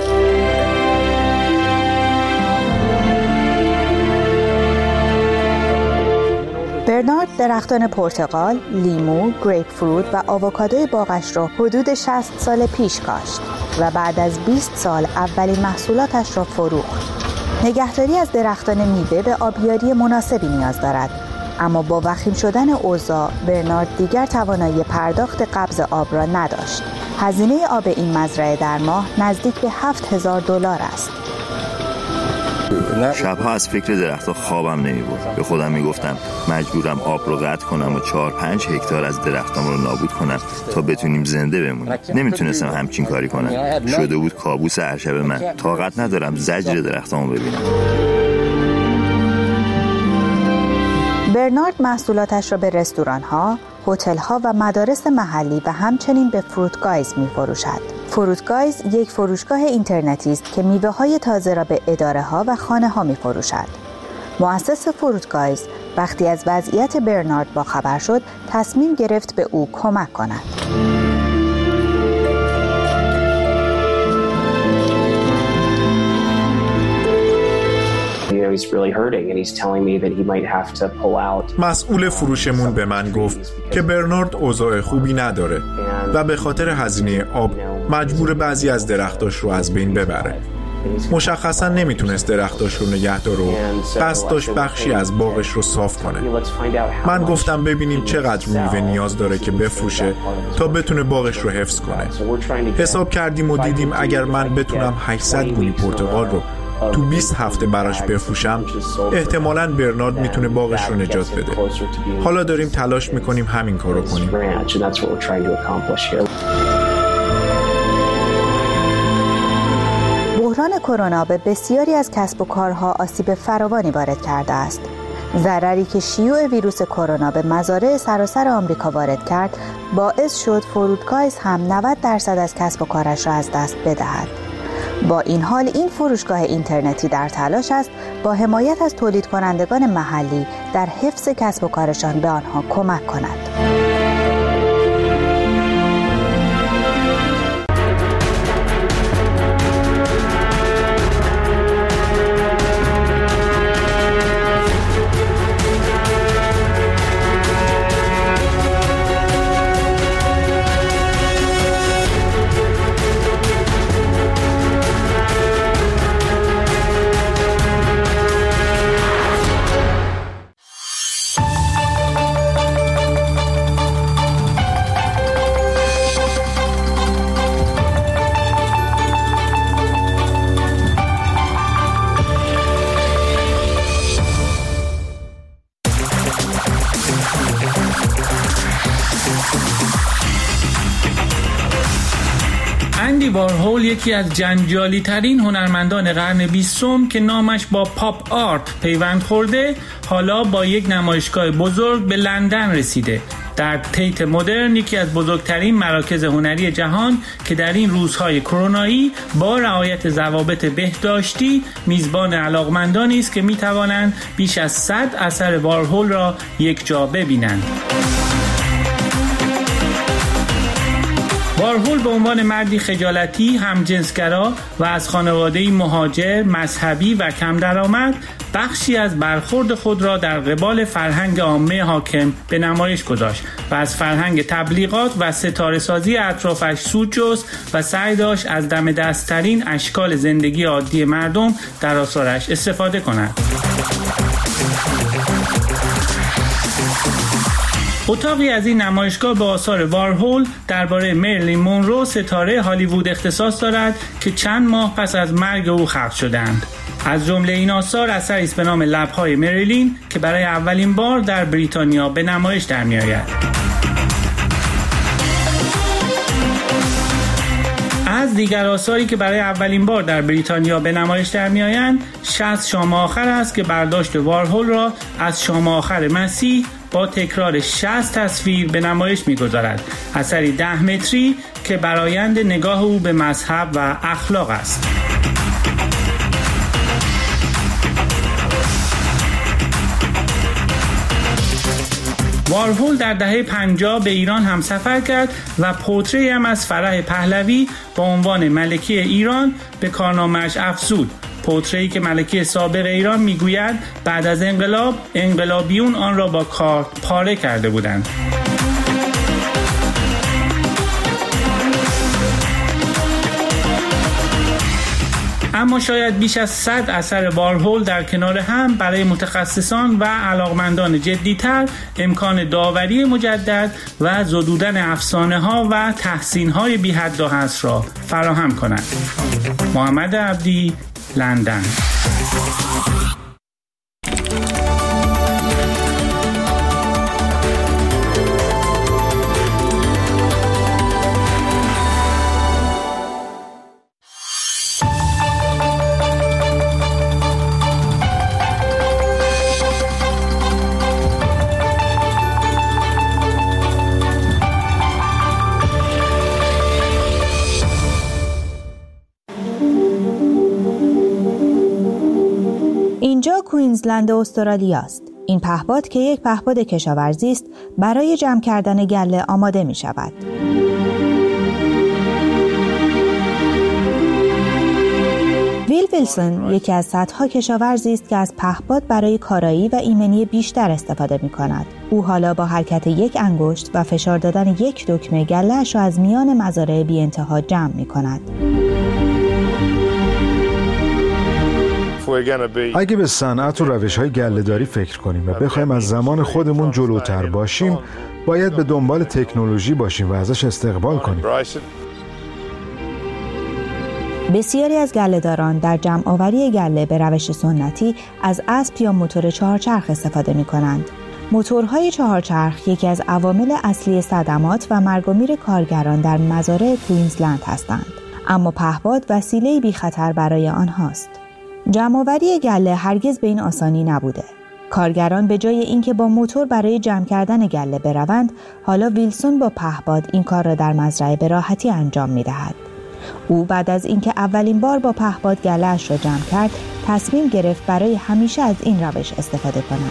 برنارد درختان پرتقال، لیمو، گریپ فروت و آووکادوی باغش را حدود 60 سال پیش کاشت و بعد از 20 سال اولین محصولاتش را فروخت. نگهداری از درختان میوه به آبیاری مناسبی نیاز دارد، اما با وخیم شدن اوضاع برنارد دیگر توانایی پرداخت قبض آب را نداشت. هزینه آب این مزرعه در ماه نزدیک به $7,000 است. شبها از فکر درختها خوابم نمیبرد. به خودم میگفتم مجبورم آب رو قطع کنم و 4-5 هکتار از درختام رو نابود کنم تا بتونیم زنده بمونیم. نمیتونستم همچین کاری کنم. شده بود کابوس هر شب من. طاقت ندارم زجر درختامو ببینم. برنارد محصولاتش را به رستوران‌ها، هتل‌ها و مدارس محلی و همچنین به فروت گایز می‌فروشد. فروت گایز یک فروشگاه اینترنتی است که میوه‌های تازه را به اداره‌ها و خانه‌ها می‌فروشد. مؤسس فروت گایز وقتی از وضعیت برنارد باخبر شد، تصمیم گرفت به او کمک کند. مسئول فروشمون به من گفت که برنارد اوضاع خوبی نداره و به خاطر هزینه آب مجبور بعضی از درختاش رو از بین ببره. مشخصا نمیتونست درختاش رو نگه داره و قصد داشت بخشی از باغش رو صاف کنه. من گفتم ببینیم چقدر میوه نیاز داره که بفروشه تا بتونه باغش رو حفظ کنه. حساب کردیم و دیدیم اگر من بتونم 800 گونی پرتقال رو تو 20 هفته براش بفروشم، احتمالاً برنارد میتونه باغش رو نجات بده. حالا داریم تلاش میکنیم همین کارو کنیم. بحران کرونا به بسیاری از کسب و کارها آسیب فراوانی وارد کرده است. ضرری که شیوع ویروس کرونا به مزارع سراسر آمریکا وارد کرد، باعث شد فروت گایز هم 90% از کسب و کارش را از دست بدهد. با این حال این فروشگاه اینترنتی در تلاش است با حمایت از تولید کنندگان محلی در حفظ کسب و کارشان به آنها کمک کند. اندی وارهول یکی از جنجالی ترین هنرمندان قرن 20 که نامش با پاپ آرت پیوند خورده، حالا با یک نمایشگاه بزرگ به لندن رسیده در تیت مدرن، یکی از بزرگترین مراکز هنری جهان که در این روزهای کرونایی با رعایت ضوابط بهداشتی میزبان علاقمندانی است که میتوانند بیش از 100 اثر وارهول را یک جا ببینند. وارهول به عنوان مردی خجالتی، همجنسگرا و از خانواده‌ای مهاجر، مذهبی و کم درآمد بخشی از برخورد خود را در قبال فرهنگ عامه حاکم به نمایش گذاشت و از فرهنگ تبلیغات و ستاره‌سازی اطرافش سود جست و سعی داشت از دم دست‌ترین اشکال زندگی عادی مردم در آثارش استفاده کند. اتاقی از این نمایشگاه به آثار وارهول درباره مریلین مونرو ستاره هالیوود اختصاص دارد که چند ماه پس از مرگ او خلق شدند. از جمله این آثار اثری است به نام لب‌های مریلین که برای اولین بار در بریتانیا به نمایش در می‌آید. از دیگر آثاری که برای اولین بار در بریتانیا به نمایش در می‌آیند، 60 شام آخر است که برداشت وارهول را از شام آخر مسیح با تکرار 60 تصویر به نمایش می‌گذارد. اثری 10 متری که برآیند نگاه او به مذهب و اخلاق است. وارهول در دهه 50 به ایران هم سفر کرد و پورتری هم از فرح پهلوی با عنوان ملکه ایران به کارنامه‌اش افزود. پورتری که ملکه سابق ایران میگوید بعد از انقلاب انقلابیون آن را با کار پاره کرده بودند. اما شاید بیش از 100 اثر وارهول در کنار هم برای متخصصان و علاقمندان جدی‌تر امکان داوری مجدد و زدودن افسانه‌ها و تحسین‌های بی حد و حصر را فراهم کنند. محمد عبدی، لندن. اینجا کوینزلند استرالیا است. این پهپاد که یک پهپاد کشاورزی است برای جمع کردن گله آماده می شود. ویل ویلسون یکی از صدها کشاورزی است که از پهپاد برای کارایی و ایمنی بیشتر استفاده می کند. او حالا با حرکت یک انگشت و فشار دادن یک دکمه گله‌اش را از میان مزارع بی انتها جمع می کند. اگه به صنعت و روش‌های گله‌داری فکر کنیم و بخوایم از زمان خودمون جلوتر باشیم، باید به دنبال تکنولوژی باشیم و ازش استقبال کنیم. بسیاری از گله‌داران در جمع‌آوری گله به روش سنتی از اسب یا موتور چهارچرخ استفاده می‌کنند. موتورهای چهارچرخ یکی از عوامل اصلی صدمات و مرگ و میر کارگران در مزارع کوینزلند هستند، اما پهپاد وسیله‌ای بی خطر برای آنهاست. جمع‌آوری گله هرگز به این آسانی نبوده. کارگران به جای اینکه با موتور برای جمع کردن گله بروند، حالا ویلسون با پهپاد این کار را در مزرعه به راحتی انجام می‌دهد. او بعد از اینکه اولین بار با پهپاد گله‌اش را جمع کرد، تصمیم گرفت برای همیشه از این روش استفاده کند.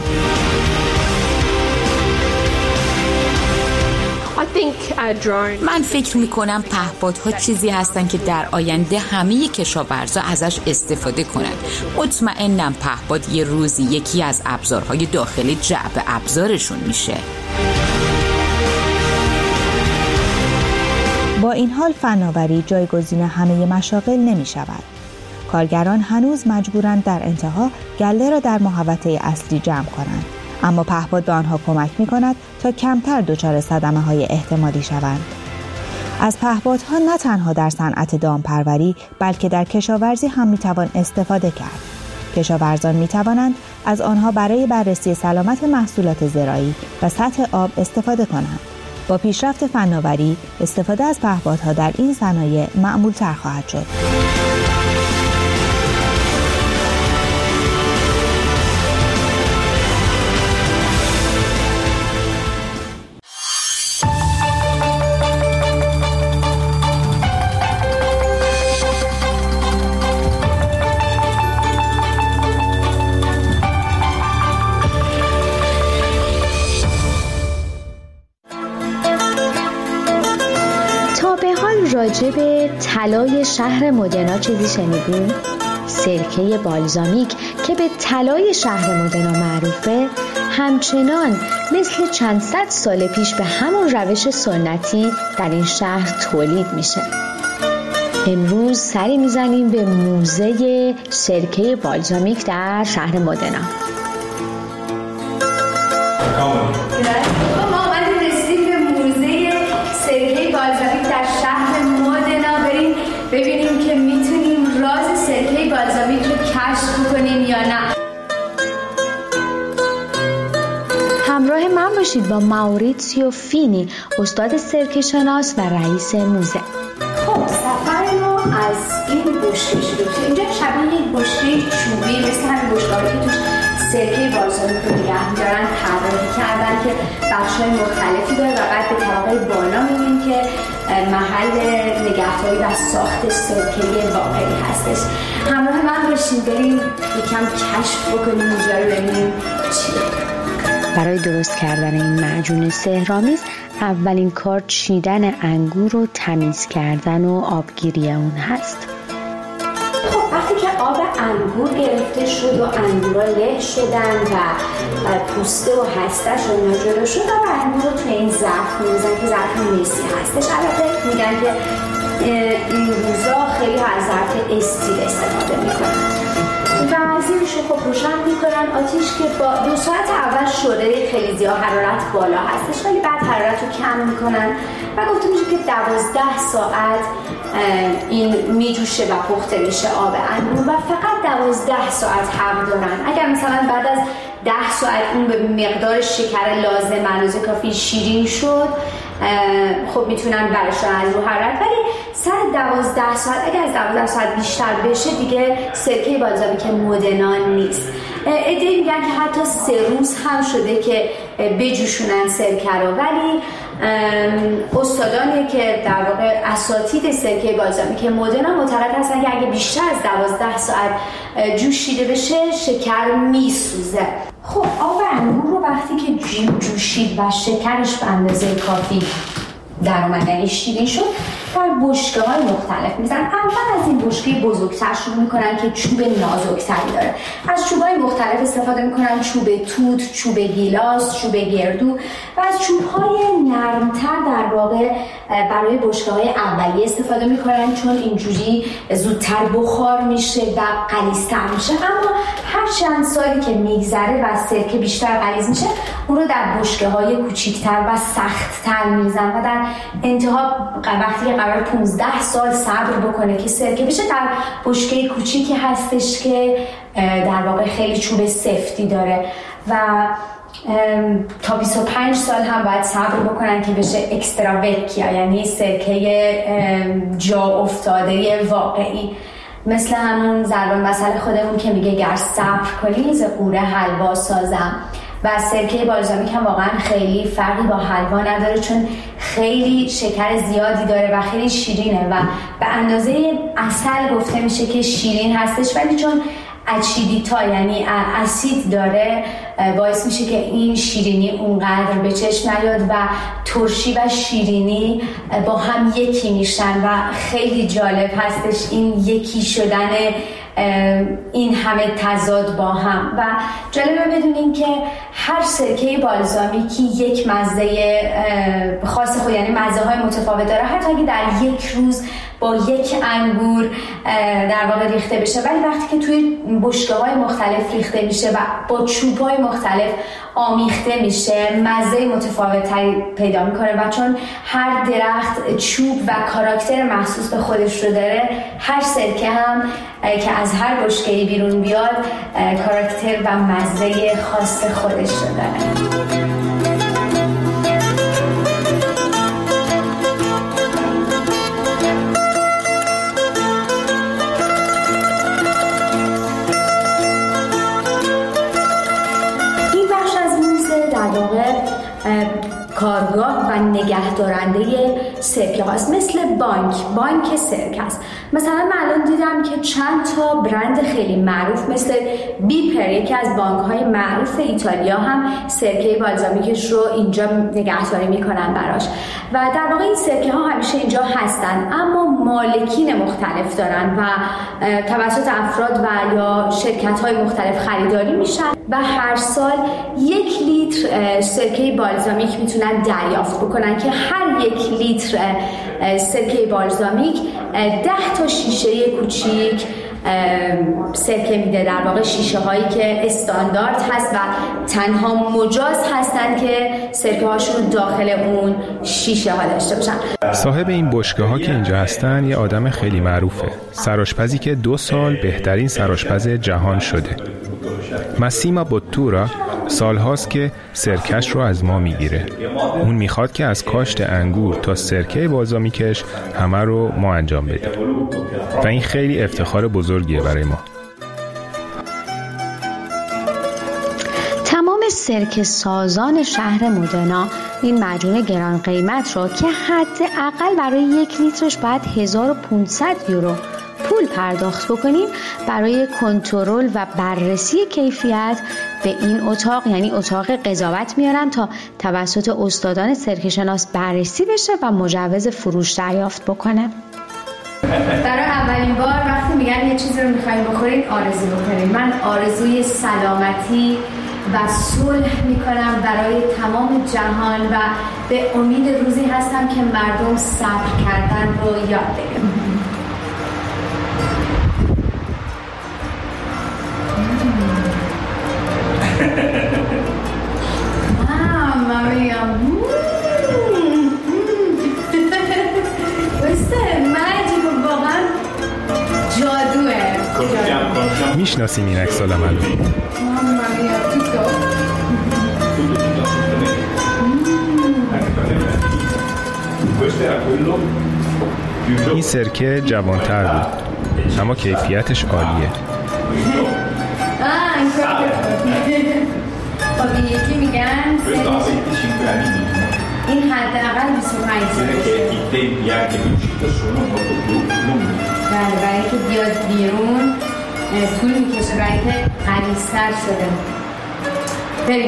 من فکر میکنم پهپادها چیزی هستن که در آینده همه کشاورزا ازش استفاده کنند. مطمئنم پهپاد یه روزی یکی از ابزارهای داخل جعبه ابزارشون میشه. با این حال فناوری جایگزین همه مشاغل نمی شود. کارگران هنوز مجبورند در انتها گله را در محوطه اصلی جمع کنند، اما پهپاد به آنها کمک می کند تا کمتر دچار صدمه های احتمالی شوند. از پهپادها نه تنها در صنعت دامپروری بلکه در کشاورزی هم می توان استفاده کرد. کشاورزان می توانند از آنها برای بررسی سلامت محصولات زراعی و سطح آب استفاده کنند. با پیشرفت فناوری استفاده از پهپادها در این صنایع معمول‌تر خواهد شد. راجع به طلای شهر مدنا چیزی شنیدین؟ سرکه بالزامیک که به طلای شهر مدنا معروفه همچنان مثل چند صد سال پیش به همون روش سنتی در این شهر تولید میشه. امروز سری میزنیم به موزه سرکه بالزامیک در شهر مدنا. ما اومدیم رسیدیم به موزه سرکه بالزامیک در شهر مدنا. بریم ببینیم که میتونیم راز سرکه بالزامیک رو کشف کنیم یا نه. همراه من باشید با ماوریتسیو فینی، استاد سرکه شناس و رئیس موزه. خب سفر ما از این بشکه شروع شد. اینجا شبیه یک بشکه چوبی مثل همین بشکه‌هایی که توش سرکه بالزامیک رو نگه می‌دارن طراحی کردن که بخش‌های مختلفی داره و بعد به طبقه بالا می‌بینیم که محل نگهداری و ساخت سرکه واقعی هستش. همراه من باشیم بریم یکم کشف بکنیم اینجا رو ببینیم چیه. برای درست کردن این معجون سحرآمیز اولین کار چیدن انگور و تمیز کردن و آبگیری اون هست. خب وقتی که آب انگور گرفته شد و انگورا له شدن و پوسته و هستش اونها جدا شد و انگور رو توی این ظرف می‌ریزن که ظرف مسی هستش. البته میگن که این روزا خیلی از ظرف استیل استفاده میکنن و زیرش رو خب روشن میکنن. آتیش که با 2 ساعت اول شعله خیلی زیاد حرارت بالا هستش ولی بعد حرارت رو کم میکنن و گفته میشه که 12 ساعت این میجوشه و پخته میشه آب انگور و فقط 12 ساعت حق دارن. اگر مثلا بعد از 10 ساعت اون به مقدار شکر لازم اندازه کافی شیرین شد خب میتونن برشن از رو حرارت، ولی سر 12 ساعت اگر از 12 ساعت بیشتر بشه دیگه سرکه بالزامیک مدنا نیست. ادعی میگن که حتی 3 روز هم شده که بجوشونن سرکه رو، ولی استادانی که در واقع اساتید سرکه بالزامیک مدنا معتقد هستن که اگه بیشتر از 12 ساعت جوشیده بشه شکر میسوزه. خب آب انگور رو وقتی که جوشید و شکرش به اندازه کافی در اومد یعنی شیرین شد در بشکه‌های مختلف میزن. اول از این بشکه بزرگتر شروع میکنن که چوب نازکتری داره. از چوب‌های مختلف استفاده میکنن، چوب توت، چوب گیلاس، چوب گردو و از چوب‌های نرمتر در واقع برای بشکه‌های اولیه استفاده میکنن چون اینجوری زودتر بخار میشه و غلیظتر میشه. اما هر چند سالی که میگذره و سرکه بیشتر غلیظ میشه اون رو در بشکه‌های کوچیک‌تر و سخت‌تر میزنن و در انتها وقتی قرار 15 سال صبر بکنه که سرکه بشه در بشکه کوچیکی هستش که در واقع خیلی چوب سفتی داره و تا 25 سال هم باید صبر بکنن که بشه اکسترا وکیا یعنی سرکه جا افتاده واقعی. مثل همون ضرب المثل خودمون که میگه گر صبر کنی ز قوره حلوا سازم و سرکه بالزامیک هم واقعا خیلی فرقی با حلوا نداره چون خیلی شکر زیادی داره و خیلی شیرینه و به اندازه عسل گفته میشه که شیرین هستش، ولی چون اچیدیتا یعنی اسید داره باعث میشه که این شیرینی اونقدر به چشم نیاد و ترشی و شیرینی با هم یکی میشن و خیلی جالب هستش این یکی شدن این همه تضاد با هم. و جالبه بدونیم که هر سرکه بالزامیکی یک مزه خاص خود یعنی مزه های متفاوت داره، حتی اگه در یک روز با یک انگور در واقع ریخته بشه، ولی وقتی که توی بشکه های مختلف ریخته میشه و با چوب های مختلف آمیخته میشه مزه متفاوتری پیدا میکنه و چون هر درخت چوب و کاراکتر مخصوص به خودش رو داره، هر سرکه هم که از هر بشکه‌ای بیرون بیاد کاراکتر و مزه خاص خودش رو داره. کارگاه و نگهدارنده سرکه هاست، مثل بانک سرکه است. مثلا من الان دیدم که چند تا برند خیلی معروف مثل بیپر، یکی از بانک های معروف ایتالیا، هم سرکه بالزامیکش رو اینجا نگهداری میکنن براش و در واقع این سرکه ها همیشه اینجا هستن، اما مالکین مختلف دارن و توسط افراد و یا شرکت های مختلف خریداری میشن و هر سال 1 لیتر سرکه بالزامیک میتونن دریافت بکنن که هر 1 لیتر سرکه بالزامیک 10 تا شیشه کوچیک سرکه میده. در واقع شیشه هایی که استاندارد هست و تنها مجاز هستن که سرکه هاشون داخل اون شیشه ها داشته باشن. صاحب این بشکه ها که اینجا هستن یه آدم خیلی معروفه، سرآشپزی که 2 سال بهترین سرآشپز جهان شده. ماسیما بوتورا سالهاست که سرکش رو از ما میگیره. اون میخواد که از کاشت انگور تا سرکه بالزامیکش همه رو ما انجام بدیم و این خیلی افتخار بزرگیه برای ما. تمام سرکه سازان شهر مودنا این معجون گران قیمت رو که حداقل برای 1 لیترش باید 1500 یورو پول پرداخت بکنیم برای کنترل و بررسی کیفیت به این اتاق، یعنی اتاق قضاوت میارن تا توسط استادان سرکه شناس بررسی بشه و مجوز فروش دریافت بکنه. برای اولین بار وقتی میگن یه چیزی رو میخواین بخورین آرزو بکنین. من آرزوی سلامتی و صلح میکنم برای تمام جهان و به امید روزی هستم که مردم صبر کردن رو یاد بگیرن. Mamma mia. Questo è magico, واقعا جادوه. میشناسیم این عکس العمل رو. Mamma mia, tutto. این سرکه جوانتر بود اما کیفیتش عالیه. خب یکی میگن این حداقل 25 سالشه. بله، برای که بیاد بیرون طول میکشه، برای که غلیظ‌تر شده. بریم.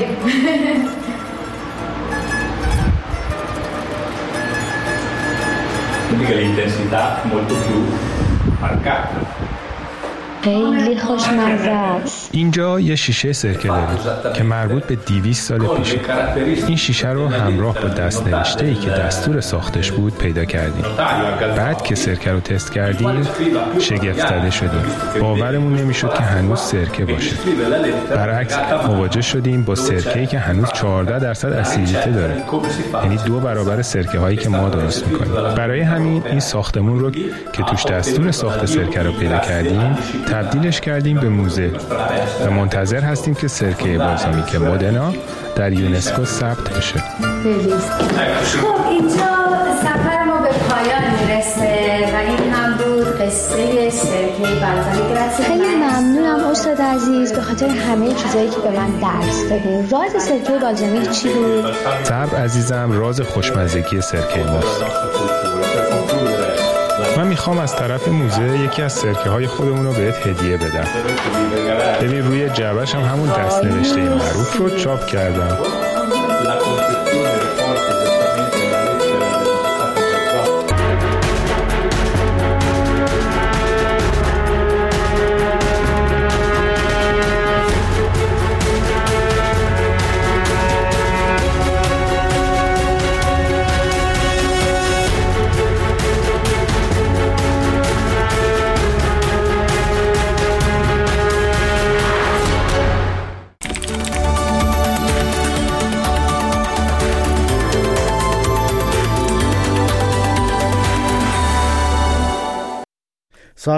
خیلی خوشمزه است. اینجا یه شیشه سرکه داریم که مربوط به 200 سال پیشه. این شیشه رو همراه با دست‌نوشته‌ای که دستور ساختش بود پیدا کردیم. بعد که سرکه رو تست کردیم شگفت زده شدیم. باورمون نمیشد که هنوز سرکه باشه. برعکس مواجه شدیم با سرکه‌ای که هنوز 14% اسیدیته داره. یعنی 2 برابر سرکه هایی که ما درست می‌کنیم. برای همین این ساختمون رو که توش دستور ساخت سرکه رو پیدا کردیم تبدیلش کردیم به موزه و منتظر هستیم که سرکه بالزامیک مودنا در یونسکو ثبت بشه. خب اینجا سفر ما به پایان میرسه و این هم بود قصه سرکه بالزامیک. خیلی ممنونم استاد عزیز به خاطر همه چیزایی که به من درس دادین. راز سرکه بالزامیک چی بود؟ صبر عزیزم، راز خوشمزگی سرکه ماست. من میخوام از طرف موزه یکی از سرکه های خودمون رو بهت هدیه بدم. ببین روی جعبه‌ش هم همون دست‌نوشته معروف رو چاپ کردم.